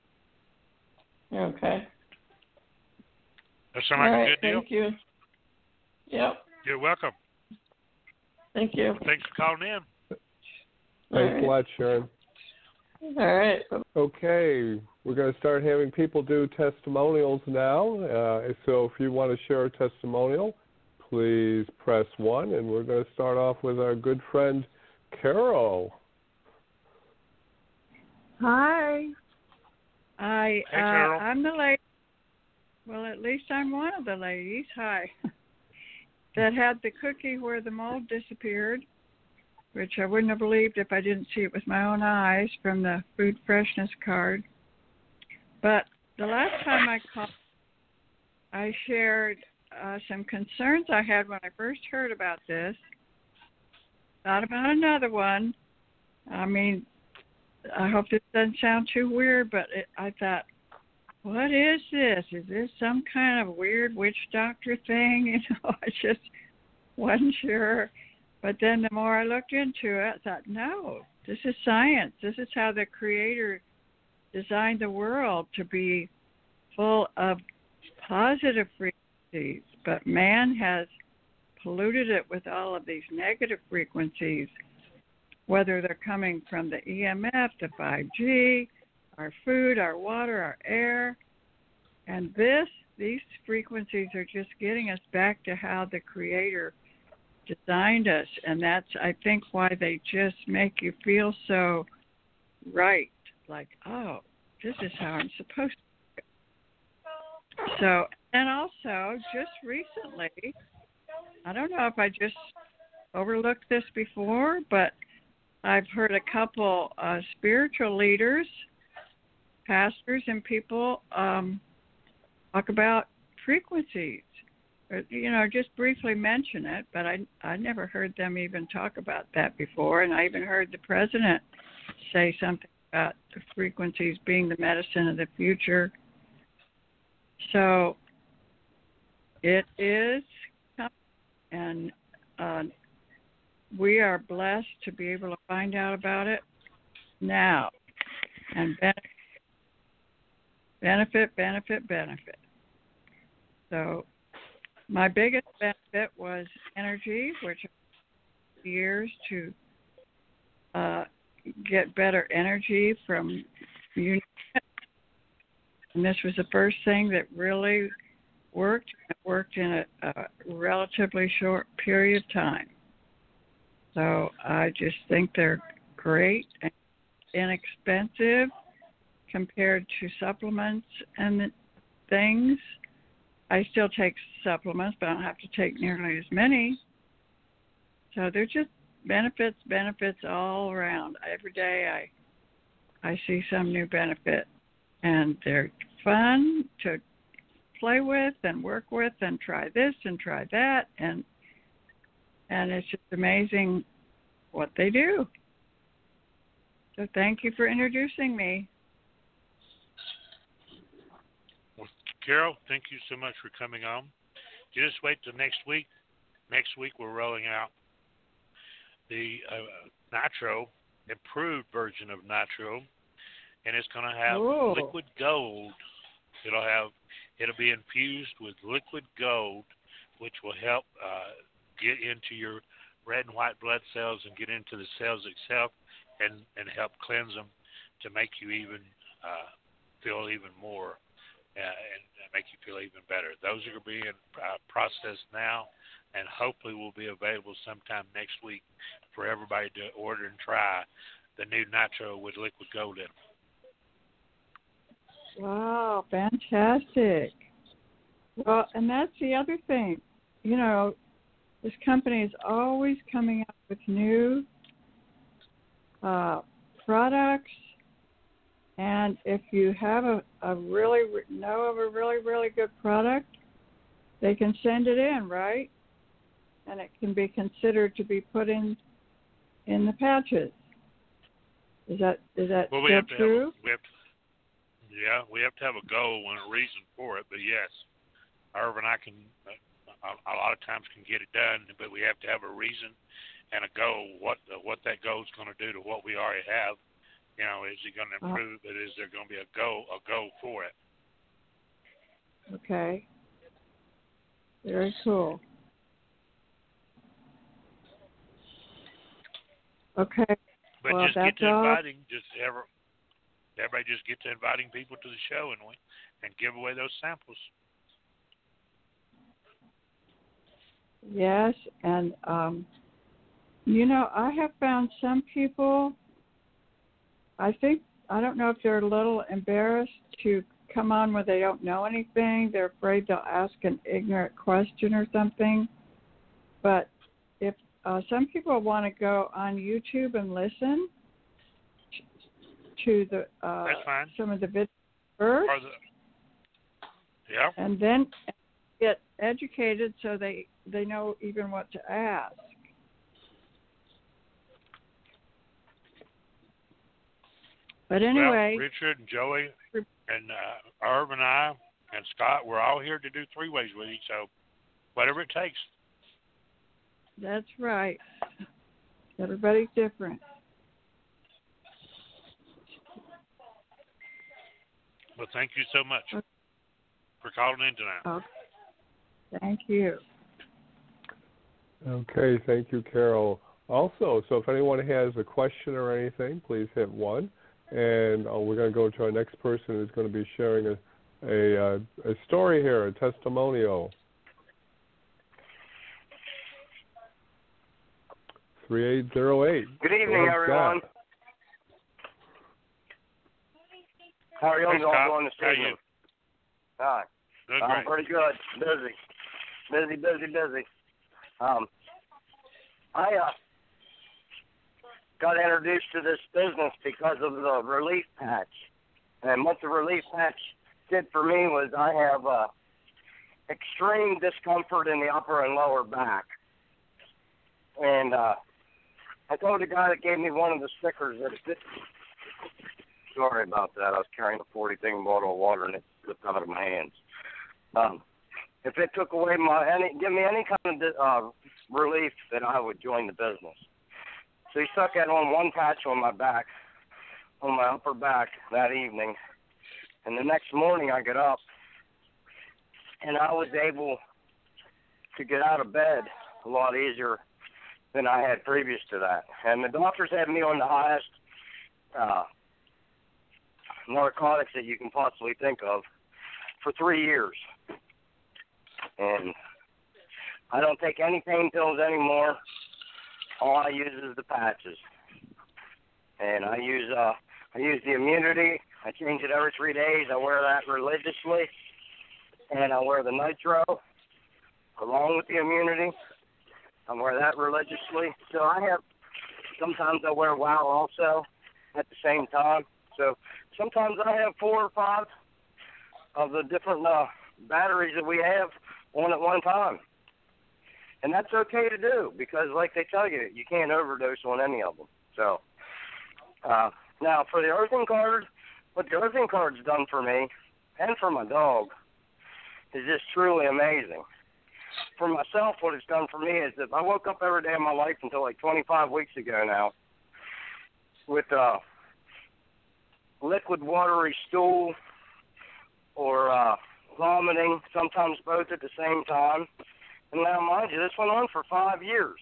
Okay. That sound like a good deal? Thank you. Yep. You're welcome. Thank you. Well, thanks for calling in. Thanks a lot, Sharon. All right. Okay, we're going to start having people do testimonials now. So if you want to share a testimonial, please press 1, and we're going to start off with our good friend, Carol. Hi. Hey, Carol. I'm the lady. Well, at least I'm one of the ladies. Hi. That had the cookie where the mold disappeared, which I wouldn't have believed if I didn't see it with my own eyes from the food freshness card. But the last time I called, I shared some concerns I had when I first heard about this. Thought about another one. I mean, I hope this doesn't sound too weird, but I thought, what is this? Is this some kind of weird witch doctor thing? I just wasn't sure. But then the more I looked into it, I thought, no, this is science. This is how the Creator designed the world to be full of positive frequencies. But man has polluted it with all of these negative frequencies, whether they're coming from the EMF, the 5G, our food, our water, our air. And these frequencies are just getting us back to how the Creator designed us. And that's, I think, why they just make you feel so right. Like, oh, this is how I'm supposed to do. So, and also, just recently, I don't know if I just overlooked this before, but I've heard a couple spiritual leaders, pastors, and people talk about frequencies. Or, just briefly mention it, but I never heard them even talk about that before. And I even heard the president say something about the frequencies being the medicine of the future. So it is coming, and we are blessed to be able to find out about it now and benefit. So my biggest benefit was energy, which took years to get better energy from you. And this was the first thing that really worked in a relatively short period of time. So I just think they're great and inexpensive compared to supplements and things. I still take supplements, but I don't have to take nearly as many. So they're just benefits all around. Every day I see some new benefit, and they're fun to play with and work with and try this and try that, and it's just amazing what they do. So thank you for introducing me. Well, Carol, thank you so much for coming on. You just wait till next week. Next week we're rolling out the Nitro, improved version of Nitro, and it's going to have liquid gold. It'll be infused with liquid gold, which will help get into your red and white blood cells and get into the cells itself, and help cleanse them to make you even feel even more and make you feel even better. Those are being processed now, and hopefully will be available sometime next week for everybody to order and try the new Nitro with liquid gold in them. Wow, fantastic. Well, and that's the other thing. You know, this company is always coming up with new products, and if you have a really good product, they can send it in, right? And it can be considered to be put in the patches. Is that well, still true? We have to have a goal and a reason for it, but yes, Irv and I can a lot of times can get it done, but we have to have a reason and a goal. What that goal is going to do to what we already have. You know, is it going to improve it? Is there going to be a goal for it? Okay. Very cool. Okay. But well, just that's get to all. inviting, everybody just get to inviting people to the show and give away those samples. Yes, and you know, I have found some people, I don't know if they're a little embarrassed to come on where they don't know anything. They're afraid they'll ask an ignorant question or something. But if some people want to go on YouTube and listen to the some of the videos first, and then get educated so they know even what to ask. But anyway, well, Richard and Joey and Irv and I and Scott, we're all here to do three ways with you, so whatever it takes. That's right. Everybody's different. Well, thank you so much for calling in tonight. Okay. Thank you. Okay, thank you, Carol. Also, so if anyone has a question or anything, please hit 1. And we're going to go to our next person who's going to be sharing a story here, a testimonial. 3808. Good evening, everyone. Scott. How are you all doing this evening? Hi. Good, pretty good. Busy. I got introduced to this business because of the relief patch. And what the relief patch did for me was I have extreme discomfort in the upper and lower back. And I told the guy that gave me one of the stickers that sorry about that. I was carrying a 40-thing bottle of water and it slipped out of my hands. If it took away give me any kind of relief, then I would join the business. So he stuck that on one patch on my back, on my upper back that evening. And the next morning I got up and I was able to get out of bed a lot easier than I had previous to that. And the doctors had me on the highest narcotics that you can possibly think of for 3 years. And I don't take any pain pills anymore. All I use is the patches. And I use the immunity. I change it every 3 days. I wear that religiously. And I wear the nitro along with the immunity. I wear that religiously. So sometimes I wear WOW also at the same time. So sometimes I have 4 or 5 of the different batteries that we have on at one time. And that's okay to do because, like they tell you, you can't overdose on any of them. So now for the earthing card, what the earthing card's done for me and for my dog is just truly amazing. For myself, what it's done for me is that I woke up every day of my life until like 25 weeks ago now with liquid watery stool or vomiting, sometimes both at the same time. And now, mind you, this went on for 5 years.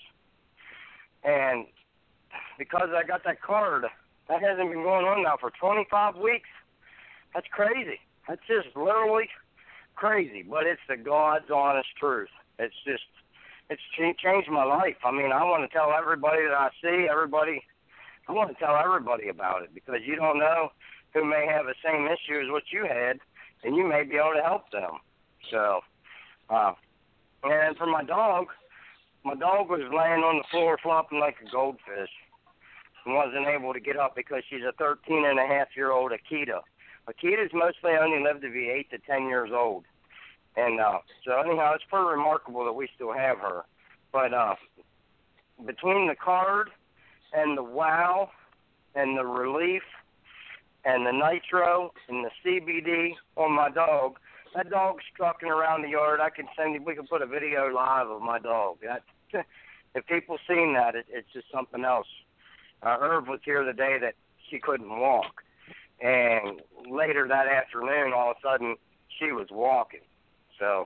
And because I got that card, that hasn't been going on now for 25 weeks. That's crazy. That's just literally crazy. But it's the God's honest truth. It's changed my life. I mean, I want to tell everybody that I see, I want to tell everybody about it because you don't know who may have the same issue as what you had, and you may be able to help them. So, and for my dog was laying on the floor flopping like a goldfish and wasn't able to get up because she's a 13-and-a-half-year-old Akita. Akitas mostly only live to be 8 to 10 years old. And so anyhow, it's pretty remarkable that we still have her. But between the card and the WOW and the relief and the nitro and the CBD on my dog, that dog's trucking around the yard. We can put a video live of my dog. If people seen that, it's just something else. Herb was here the day that she couldn't walk. And later that afternoon, all of a sudden, she was walking. So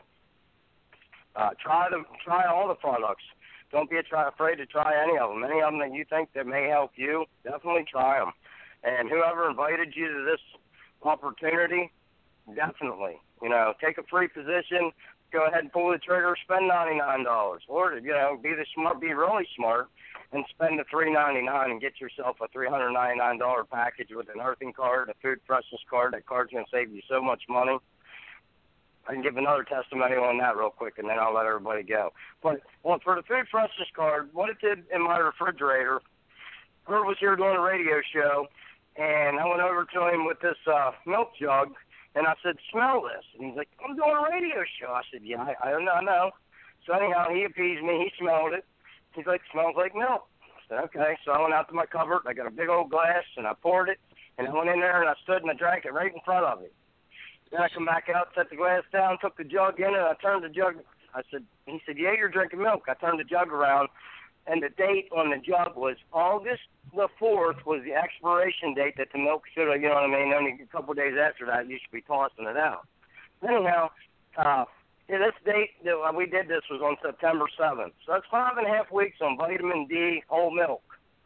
try all the products. Don't be afraid to try any of them. Any of them that you think that may help you, definitely try them. And whoever invited you to this opportunity, definitely, take a free position, go ahead and pull the trigger, spend $99, or be really smart and spend the $399 and get yourself a $399 package with an earthing card, a food freshness card. That card's going to save you so much money. I can give another testimonial on that real quick, and then I'll let everybody go. But for the food freshness card, what it did in my refrigerator, Herb was here doing a radio show, and I went over to him with this milk jug, and I said, smell this. And he's like, I'm doing a radio show. I said, yeah, I know. So anyhow, he appeased me. He smelled it. He's like, smells like milk. I said, okay. So I went out to my cupboard. I got a big old glass, and I poured it, and I went in there, and I stood and I drank it right in front of him. Then I come back out, set the glass down, took the jug in, and I turned the jug. He said, yeah, you're drinking milk. I turned the jug around, and the date on the jug was August the 4th was the expiration date that the milk should have, only a couple of days after that, you should be tossing it out. Anyhow, this date that we did this was on September 7th. So that's 5.5 weeks on vitamin D whole milk.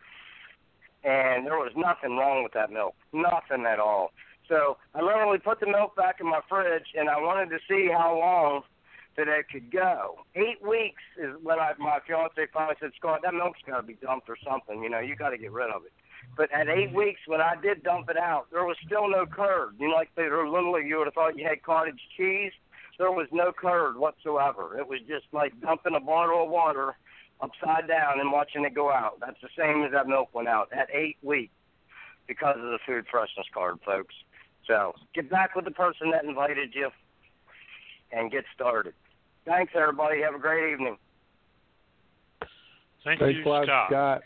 And there was nothing wrong with that milk, nothing at all. So I literally put the milk back in my fridge, and I wanted to see how long that it could go. 8 weeks is when my fiance finally said, Scott, that milk's got to be dumped or something. You got to get rid of it. But at 8 weeks, when I did dump it out, there was still no curd. Like literally you would have thought you had cottage cheese. There was no curd whatsoever. It was just like dumping a bottle of water upside down and watching it go out. That's the same as that milk went out at 8 weeks because of the food freshness card, folks. So get back with the person that invited you and get started. Thanks, everybody. Have a great evening. Thanks a lot, Scott.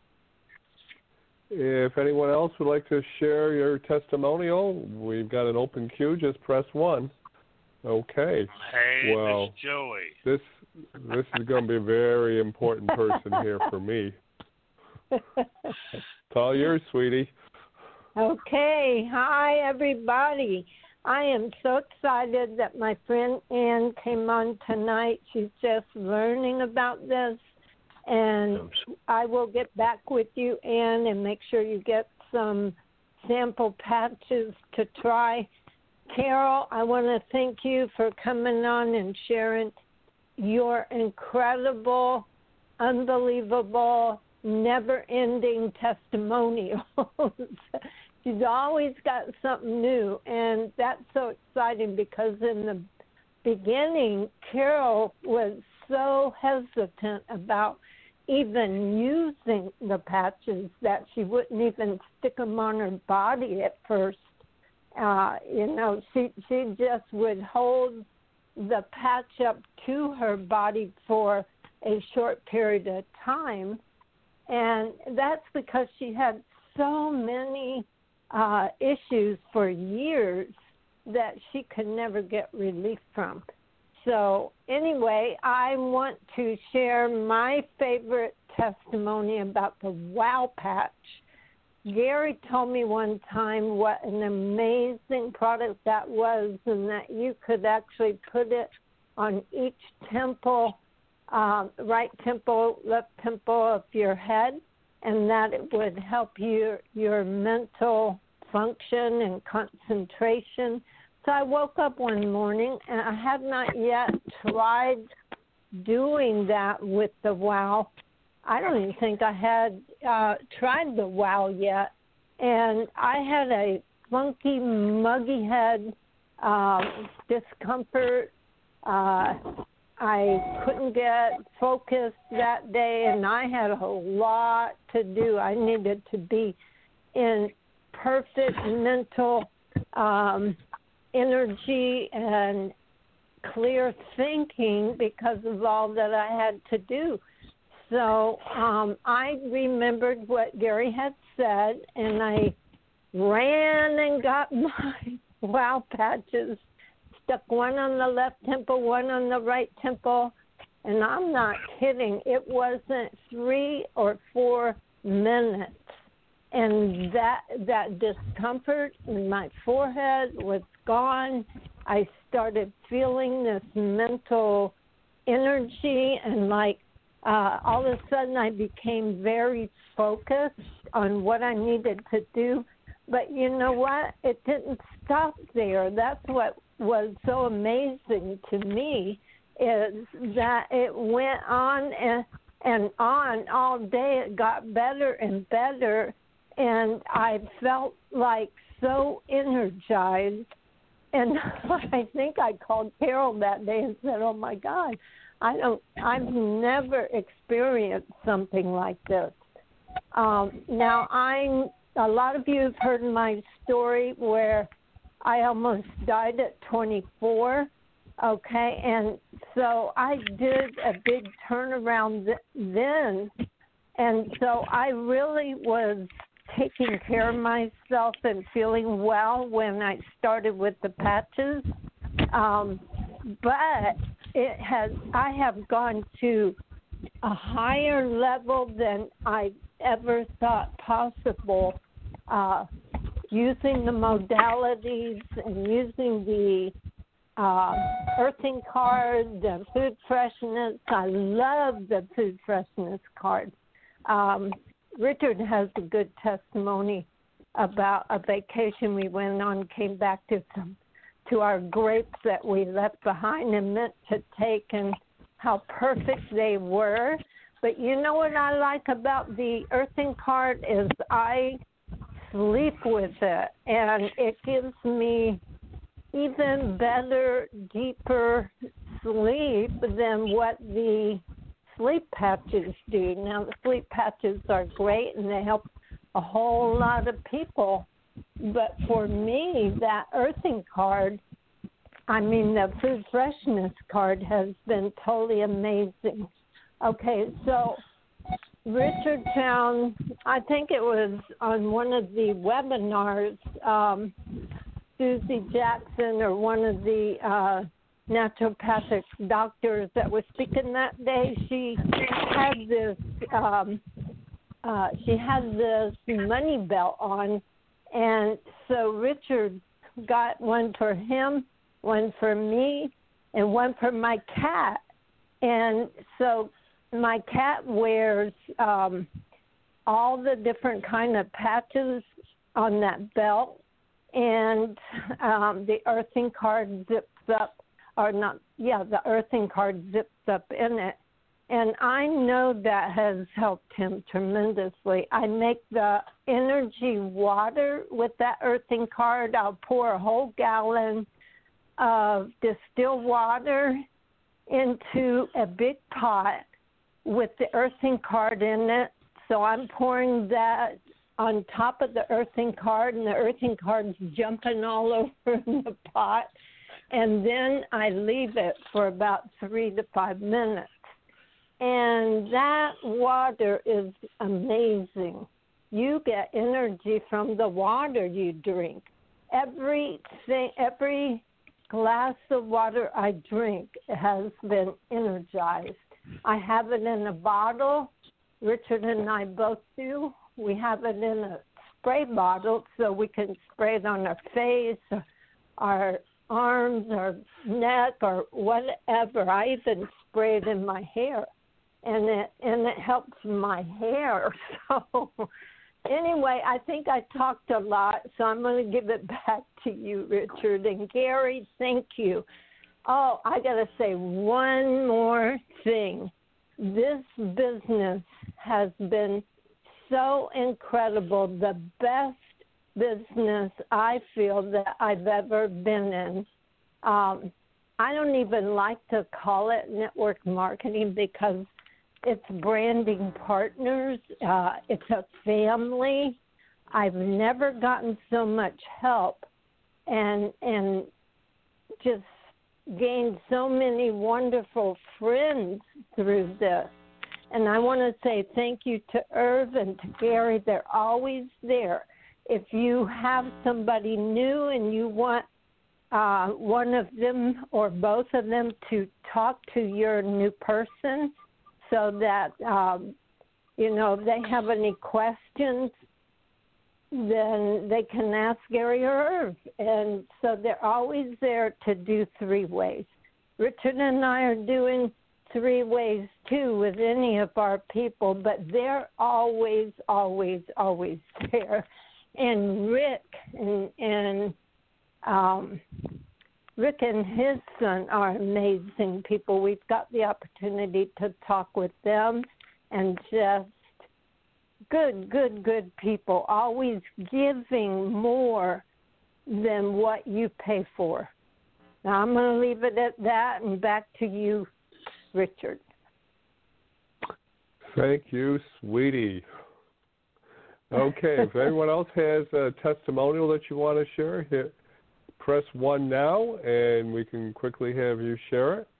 If anyone else would like to share your testimonial, we've got an open queue. Just press 1. Okay. Hey, well, Miss Joey. This is going to be a very important person here for me. It's all yours, sweetie. Okay. Hi, everybody. I am so excited that my friend Ann came on tonight. She's just learning about this. And I will get back with you, Ann, and make sure you get some sample patches to try. Carol, I want to thank you for coming on and sharing your incredible, unbelievable, never-ending testimonials. She's always got something new, and that's so exciting because in the beginning, Carol was so hesitant about even using the patches that she wouldn't even stick them on her body at first. She just would hold the patch up to her body for a short period of time, and that's because she had so many issues for years that she could never get relief from. So anyway, I want to share my favorite testimony about the Wow Patch. Gary told me one time what an amazing product that was, and that you could actually put it on each temple, right temple, left temple of your head, and that it would help your mental function and concentration. So I woke up one morning, and I had not yet tried doing that with the Wow. I don't even think I had tried the Wow yet. And I had a funky, muggy head, discomfort. I couldn't get focused that day, and I had a lot to do. I needed to be in perfect mental energy and clear thinking because of all that I had to do. So I remembered what Gary had said, and I ran and got my Wow Patches, stuck one on the left temple, one on the right temple, and I'm not kidding. It wasn't 3 or 4 minutes, and that discomfort in my forehead was gone. I started feeling this mental energy, and all of a sudden I became very focused on what I needed to do. But you know what? It didn't stop there. That's what was so amazing to me, is that it went on and on all day. It got better and better, and I felt like so energized. And I think I called Carol that day and said, "Oh my God, I've never experienced something like this." Now a lot of you have heard my story where I almost died at 24. Okay, and so I did a big turnaround then, and so I really was taking care of myself and feeling well when I started with the patches. But I have gone to a higher level than I ever thought possible, using the modalities and using the earthing card, the food freshness. I love the food freshness card. Richard has a good testimony about a vacation we went on, came back to our grapes that we left behind and meant to take, and how perfect they were. But you know what I like about the earthing card is I sleep with it, and it gives me even better, deeper sleep than what the sleep patches do. Now, the sleep patches are great, and they help a whole lot of people. But for me, that earthing card, the food freshness card has been totally amazing. Okay, so Richard found, I think it was on one of the webinars, Susie Jackson, or one of the naturopathic doctors that was speaking that day, she had this money belt on, and so Richard got one for him, one for me, and one for my cat. And so my cat wears all the different kind of patches on that belt, and the earthing card zips up, the earthing card zips up in it. And I know that has helped him tremendously. I make the energy water with that earthing card. I'll pour a whole gallon of distilled water into a big pot with the earthing card in it. So I'm pouring that on top of the earthing card, and the earthing card's jumping all over in the pot. And then I leave it for about 3 to 5 minutes. And that water is amazing. You get energy from the water you drink. Every glass of water I drink has been energized. I have it in a bottle. Richard and I both do. We have it in a spray bottle so we can spray it on our face, our arms, our neck, or whatever. I even spray it in my hair. And it helps my hair. So anyway, I think I talked a lot, so I'm going to give it back to you, Richard. And Gary, thank you. Oh, I got to say one more thing. This business has been so incredible, the best business I feel that I've ever been in. I don't even like to call it network marketing because it's branding partners. It's a family. I've never gotten so much help and just gained so many wonderful friends through this. And I want to say thank you to Irv and to Gary. They're always there. If you have somebody new and you want one of them or both of them to talk to your new person, so that, if they have any questions, then they can ask Gary or Irv. And so they're always there to do 3 ways. Richard and I are doing 3 ways, too, with any of our people, but they're always, always, always there. And Rick and his son are amazing people. We've got the opportunity to talk with them, and just good people, always giving more than what you pay for. Now, I'm going to leave it at that, and back to you, Richard. Thank you, sweetie. Okay, if anyone else has a testimonial that you want to share, press 1 now, and we can quickly have you share it.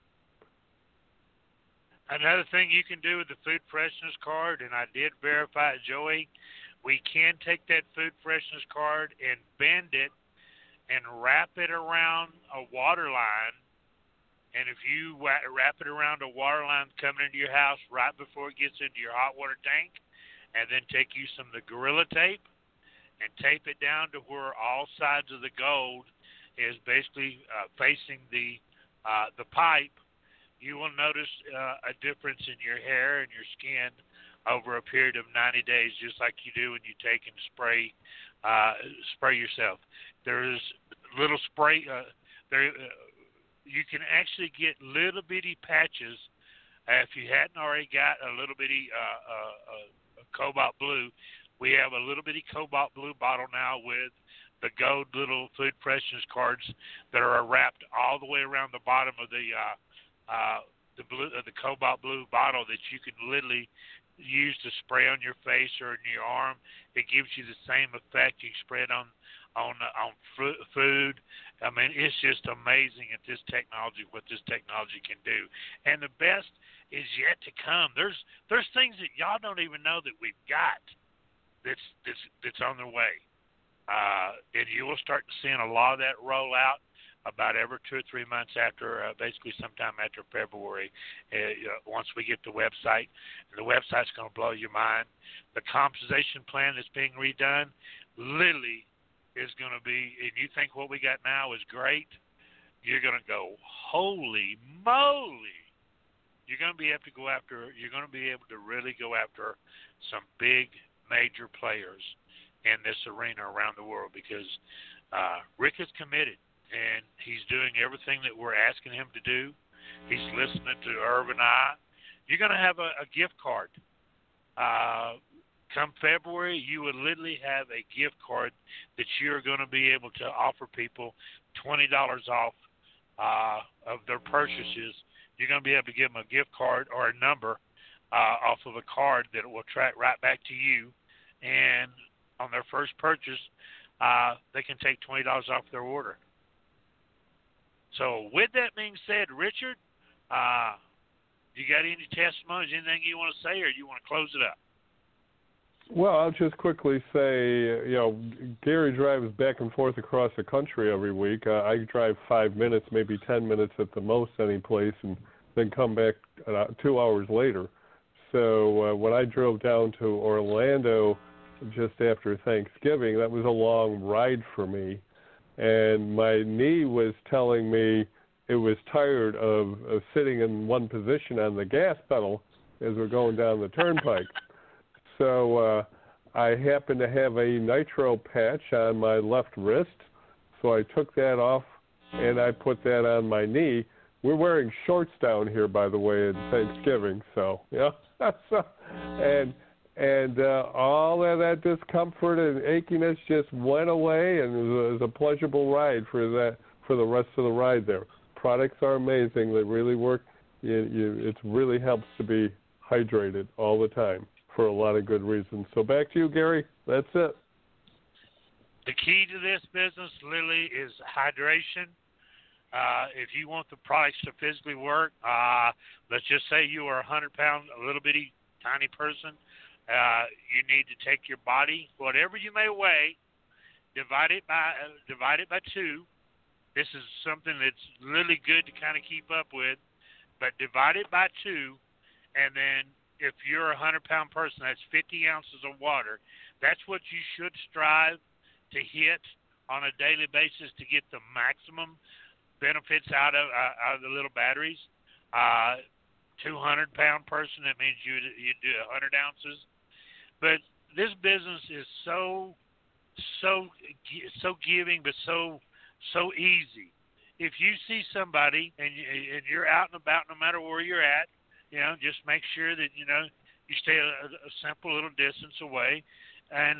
Another thing you can do with the food freshness card, and I did verify it, Joey, we can take that food freshness card and bend it and wrap it around a water line. And if you wrap it around a water line coming into your house right before it gets into your hot water tank, and then take you some of the Gorilla Tape and tape it down to where all sides of the gold is basically facing the pipe, you will notice a difference in your hair and your skin over a period of 90 days, just like you do when you take and spray yourself. There's little spray. You can actually get little bitty patches. If you hadn't already got a little bitty cobalt blue, we have a little bitty cobalt blue bottle now with the gold little food freshness cards that are wrapped all the way around the bottom of the cobalt blue bottle that you can literally use to spray on your face or in your arm. It gives you the same effect. You spray it on food. I mean, it's just amazing at what this technology can do. And the best is yet to come. There's things that y'all don't even know that we've got that's on their way. And you will start seeing a lot of that roll out about every 2 or 3 months after, basically sometime after February, once we get the website. And the website's going to blow your mind. The compensation plan that's being redone literally is going to be, and you think what we got now is great, you're going to go, holy moly. You're going to be able to really go after some big major players in this arena around the world, because Rick is committed, and he's doing everything that we're asking him to do. He's listening to Irv and I. You're going to have a gift card. Come February, you would literally have a gift card that you're going to be able to offer people $20 off of their purchases. You're going to be able to give them a gift card or a number off of a card that will track right back to you. And on their first purchase, they can take $20 off their order. So with that being said, Richard, you got any testimonies, anything you want to say, or you want to close it up? Well, I'll just quickly say, Gary drives back and forth across the country every week. I drive 5 minutes, maybe 10 minutes at the most any place, and then come back 2 hours later. So when I drove down to Orlando just after Thanksgiving, that was a long ride for me. And my knee was telling me it was tired of sitting in one position on the gas pedal as we're going down the turnpike. So I happened to have a nitro patch on my left wrist, so I took that off and I put that on my knee. We're wearing shorts down here, by the way, at Thanksgiving, so yeah. And all of that discomfort and achiness just went away, and it was a pleasurable ride for the rest of the ride there. Products are amazing; they really work. It really helps to be hydrated all the time for a lot of good reasons. So back to you, Gary. That's it. The key to this business, Lily, is hydration. If you want the products to physically work, let's just say you are a 100-pound, a little bitty, tiny person. You need to take your body, whatever you may weigh, divide it by 2. This is something that's really good to kind of keep up with, but divide it by 2, and then if you're a 100-pound person, that's 50 ounces of water. That's what you should strive to hit on a daily basis to get the maximum benefits out of the little batteries. 200-pound person, that means you do 100 ounces. But this business is so giving, but so easy. If you see somebody and you're out and about, no matter where you're at, just make sure that you stay a simple little distance away, and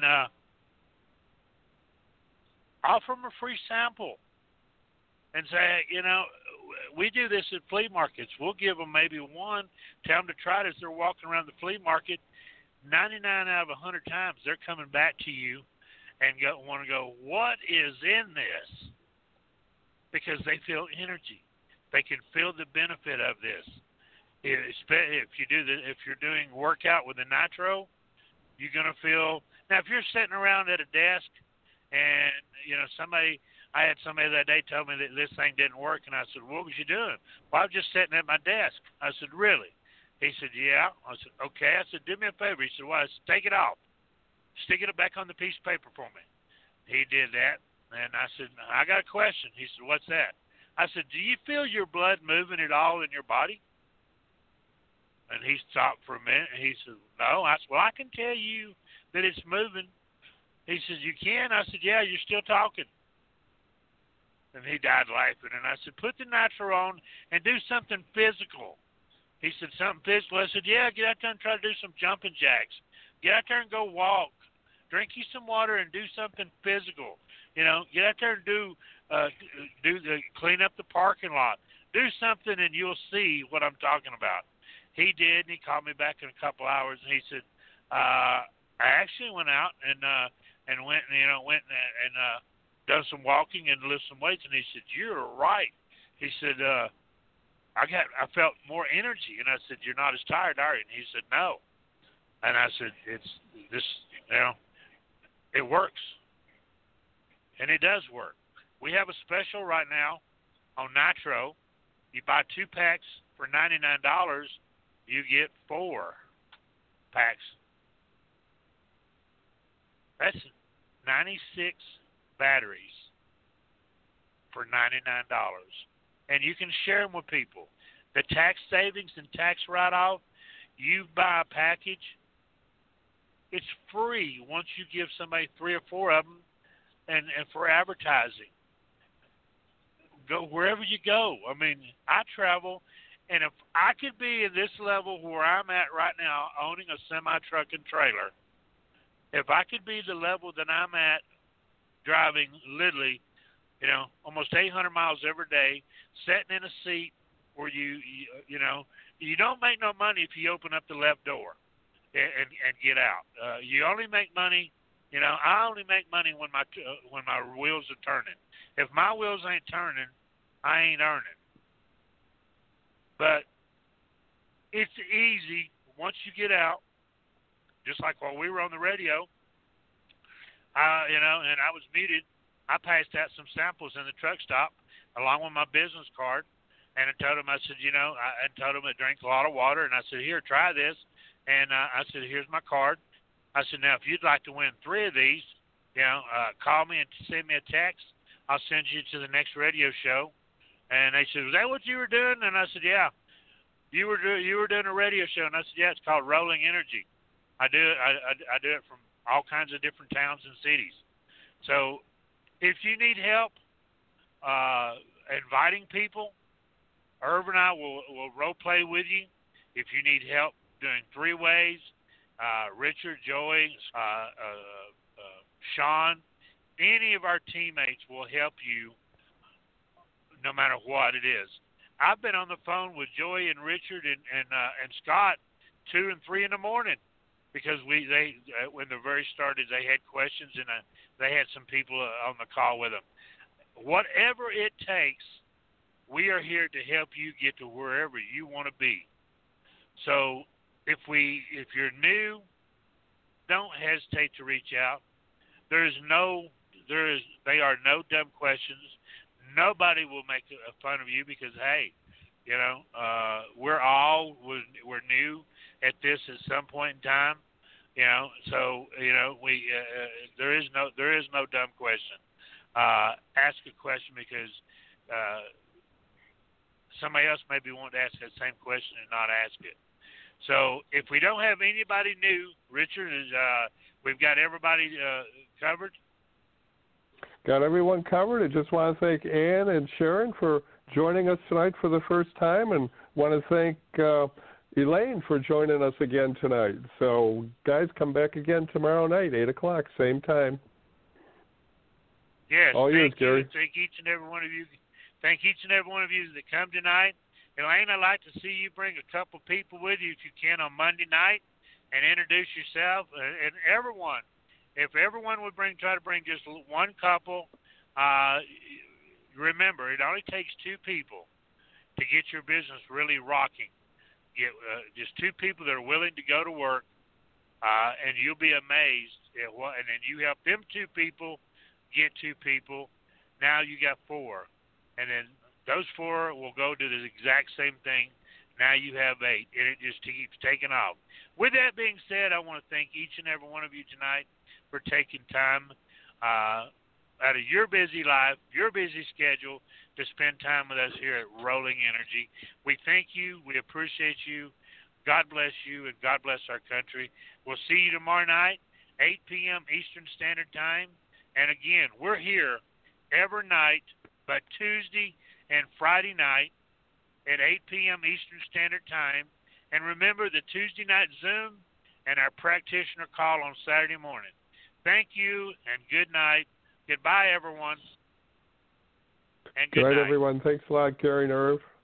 offer them a free sample, and say, we do this at flea markets. We'll give them maybe one, tell them to try it as they're walking around the flea market. 99 out of 100 times, they're coming back to you and want to go, what is in this? Because they feel energy. They can feel the benefit of this. If you're doing workout with the nitro, you're going to feel. Now, if you're sitting around at a desk and I had somebody that day tell me that this thing didn't work, and I said, what was you doing? Well, I was just sitting at my desk. I said, really? He said, yeah. I said, okay. I said, do me a favor. He said, well, I said, take it off. Stick it back on the piece of paper for me. He did that, and I said, I got a question. He said, what's that? I said, do you feel your blood moving at all in your body? And he stopped for a minute, and he said, no. I said, well, I can tell you that it's moving. He said, you can? I said, yeah, you're still talking. And he died laughing, and I said, put the nitro on and do something physical. He said, something physical. I said, yeah, get out there and try to do some jumping jacks. Get out there and go walk. Drink you some water and do something physical. Get out there and clean up the parking lot. Do something, and you'll see what I'm talking about. He did, and he called me back in a couple hours, and he said, I actually went out and went and done some walking and lift some weights, and he said, you're right. He said, I felt more energy, and I said, you're not as tired, are you? And he said, no. And I said, it works. And it does work. We have a special right now on nitro. You buy 2 packs for $99, you get 4 packs. That's 96 batteries for $99. And you can share them with people. The tax savings and tax write-off, you buy a package, it's free once you give somebody 3 or 4 of them. and for advertising. Go wherever you go. I mean, I travel, and if I could be in this level where I'm at right now, owning a semi-truck and trailer, if I could be the level that I'm at, driving literally, almost 800 miles every day, sitting in a seat where you don't make no money if you open up the left door and get out. You only make money. I only make money when my wheels are turning. If my wheels ain't turning, I ain't earning. But it's easy once you get out. Just like while we were on the radio, and I was muted, I passed out some samples in the truck stop along with my business card, and I told them, I said, I told them I drink a lot of water, and I said, here, try this, and I said, here's my card. I said, now, if you'd like to win 3 of these, call me and send me a text. I'll send you to the next radio show. And they said, was that what you were doing? And I said, yeah. You were doing a radio show, and I said, yeah, it's called Rolling Energy. I do it from all kinds of different towns and cities. So if you need help inviting people, Irv and I will role play with you. If you need help doing 3-ways, Richard, Joey, Sean, any of our teammates will help you no matter what it is. I've been on the phone with Joey and Richard and Scott 2 and 3 in the morning because when the very started, they had questions and they had some people on the call with them. Whatever it takes, we are here to help you get to wherever you want to be. So if you're new, don't hesitate to reach out. They are no dumb questions. Nobody will make fun of you because, hey, we're new at this at some point in time, So there is no dumb question. Ask a question because somebody else maybe won't ask that same question and not ask it. So if we don't have anybody new, Richard, we've got everybody covered. Got everyone covered. I just want to thank Ann and Sharon for joining us tonight for the first time, and want to thank Elaine for joining us again tonight. So, guys, come back again tomorrow night, 8 o'clock, same time. Yes, all yours, Gary. Thank each and every one of you. Thank each and every one of you that come tonight. Elaine, I'd like to see you bring a couple people with you if you can on Monday night and introduce yourself and everyone. If everyone would try to bring just one couple, remember, it only takes 2 people to get your business really rocking. Get just 2 people that are willing to go to work, and you'll be amazed at what. And then you help them 2 people get 2 people. Now you got 4, and then those 4 will go do the exact same thing. Now you have 8, and it just keeps taking off. With that being said, I want to thank each and every one of you tonight for taking time out of your busy life, your busy schedule, to spend time with us here at Rolling Energy. We thank you. We appreciate you. God bless you, and God bless our country. We'll see you tomorrow night, 8 p.m. Eastern Standard Time. And again, we're here every night, but Tuesday and Friday night at 8 p.m. Eastern Standard Time. And remember the Tuesday night Zoom and our practitioner call on Saturday morning. Thank you, and good night. Goodbye, everyone. And good night, everyone. Thanks a lot, Gary and Irv.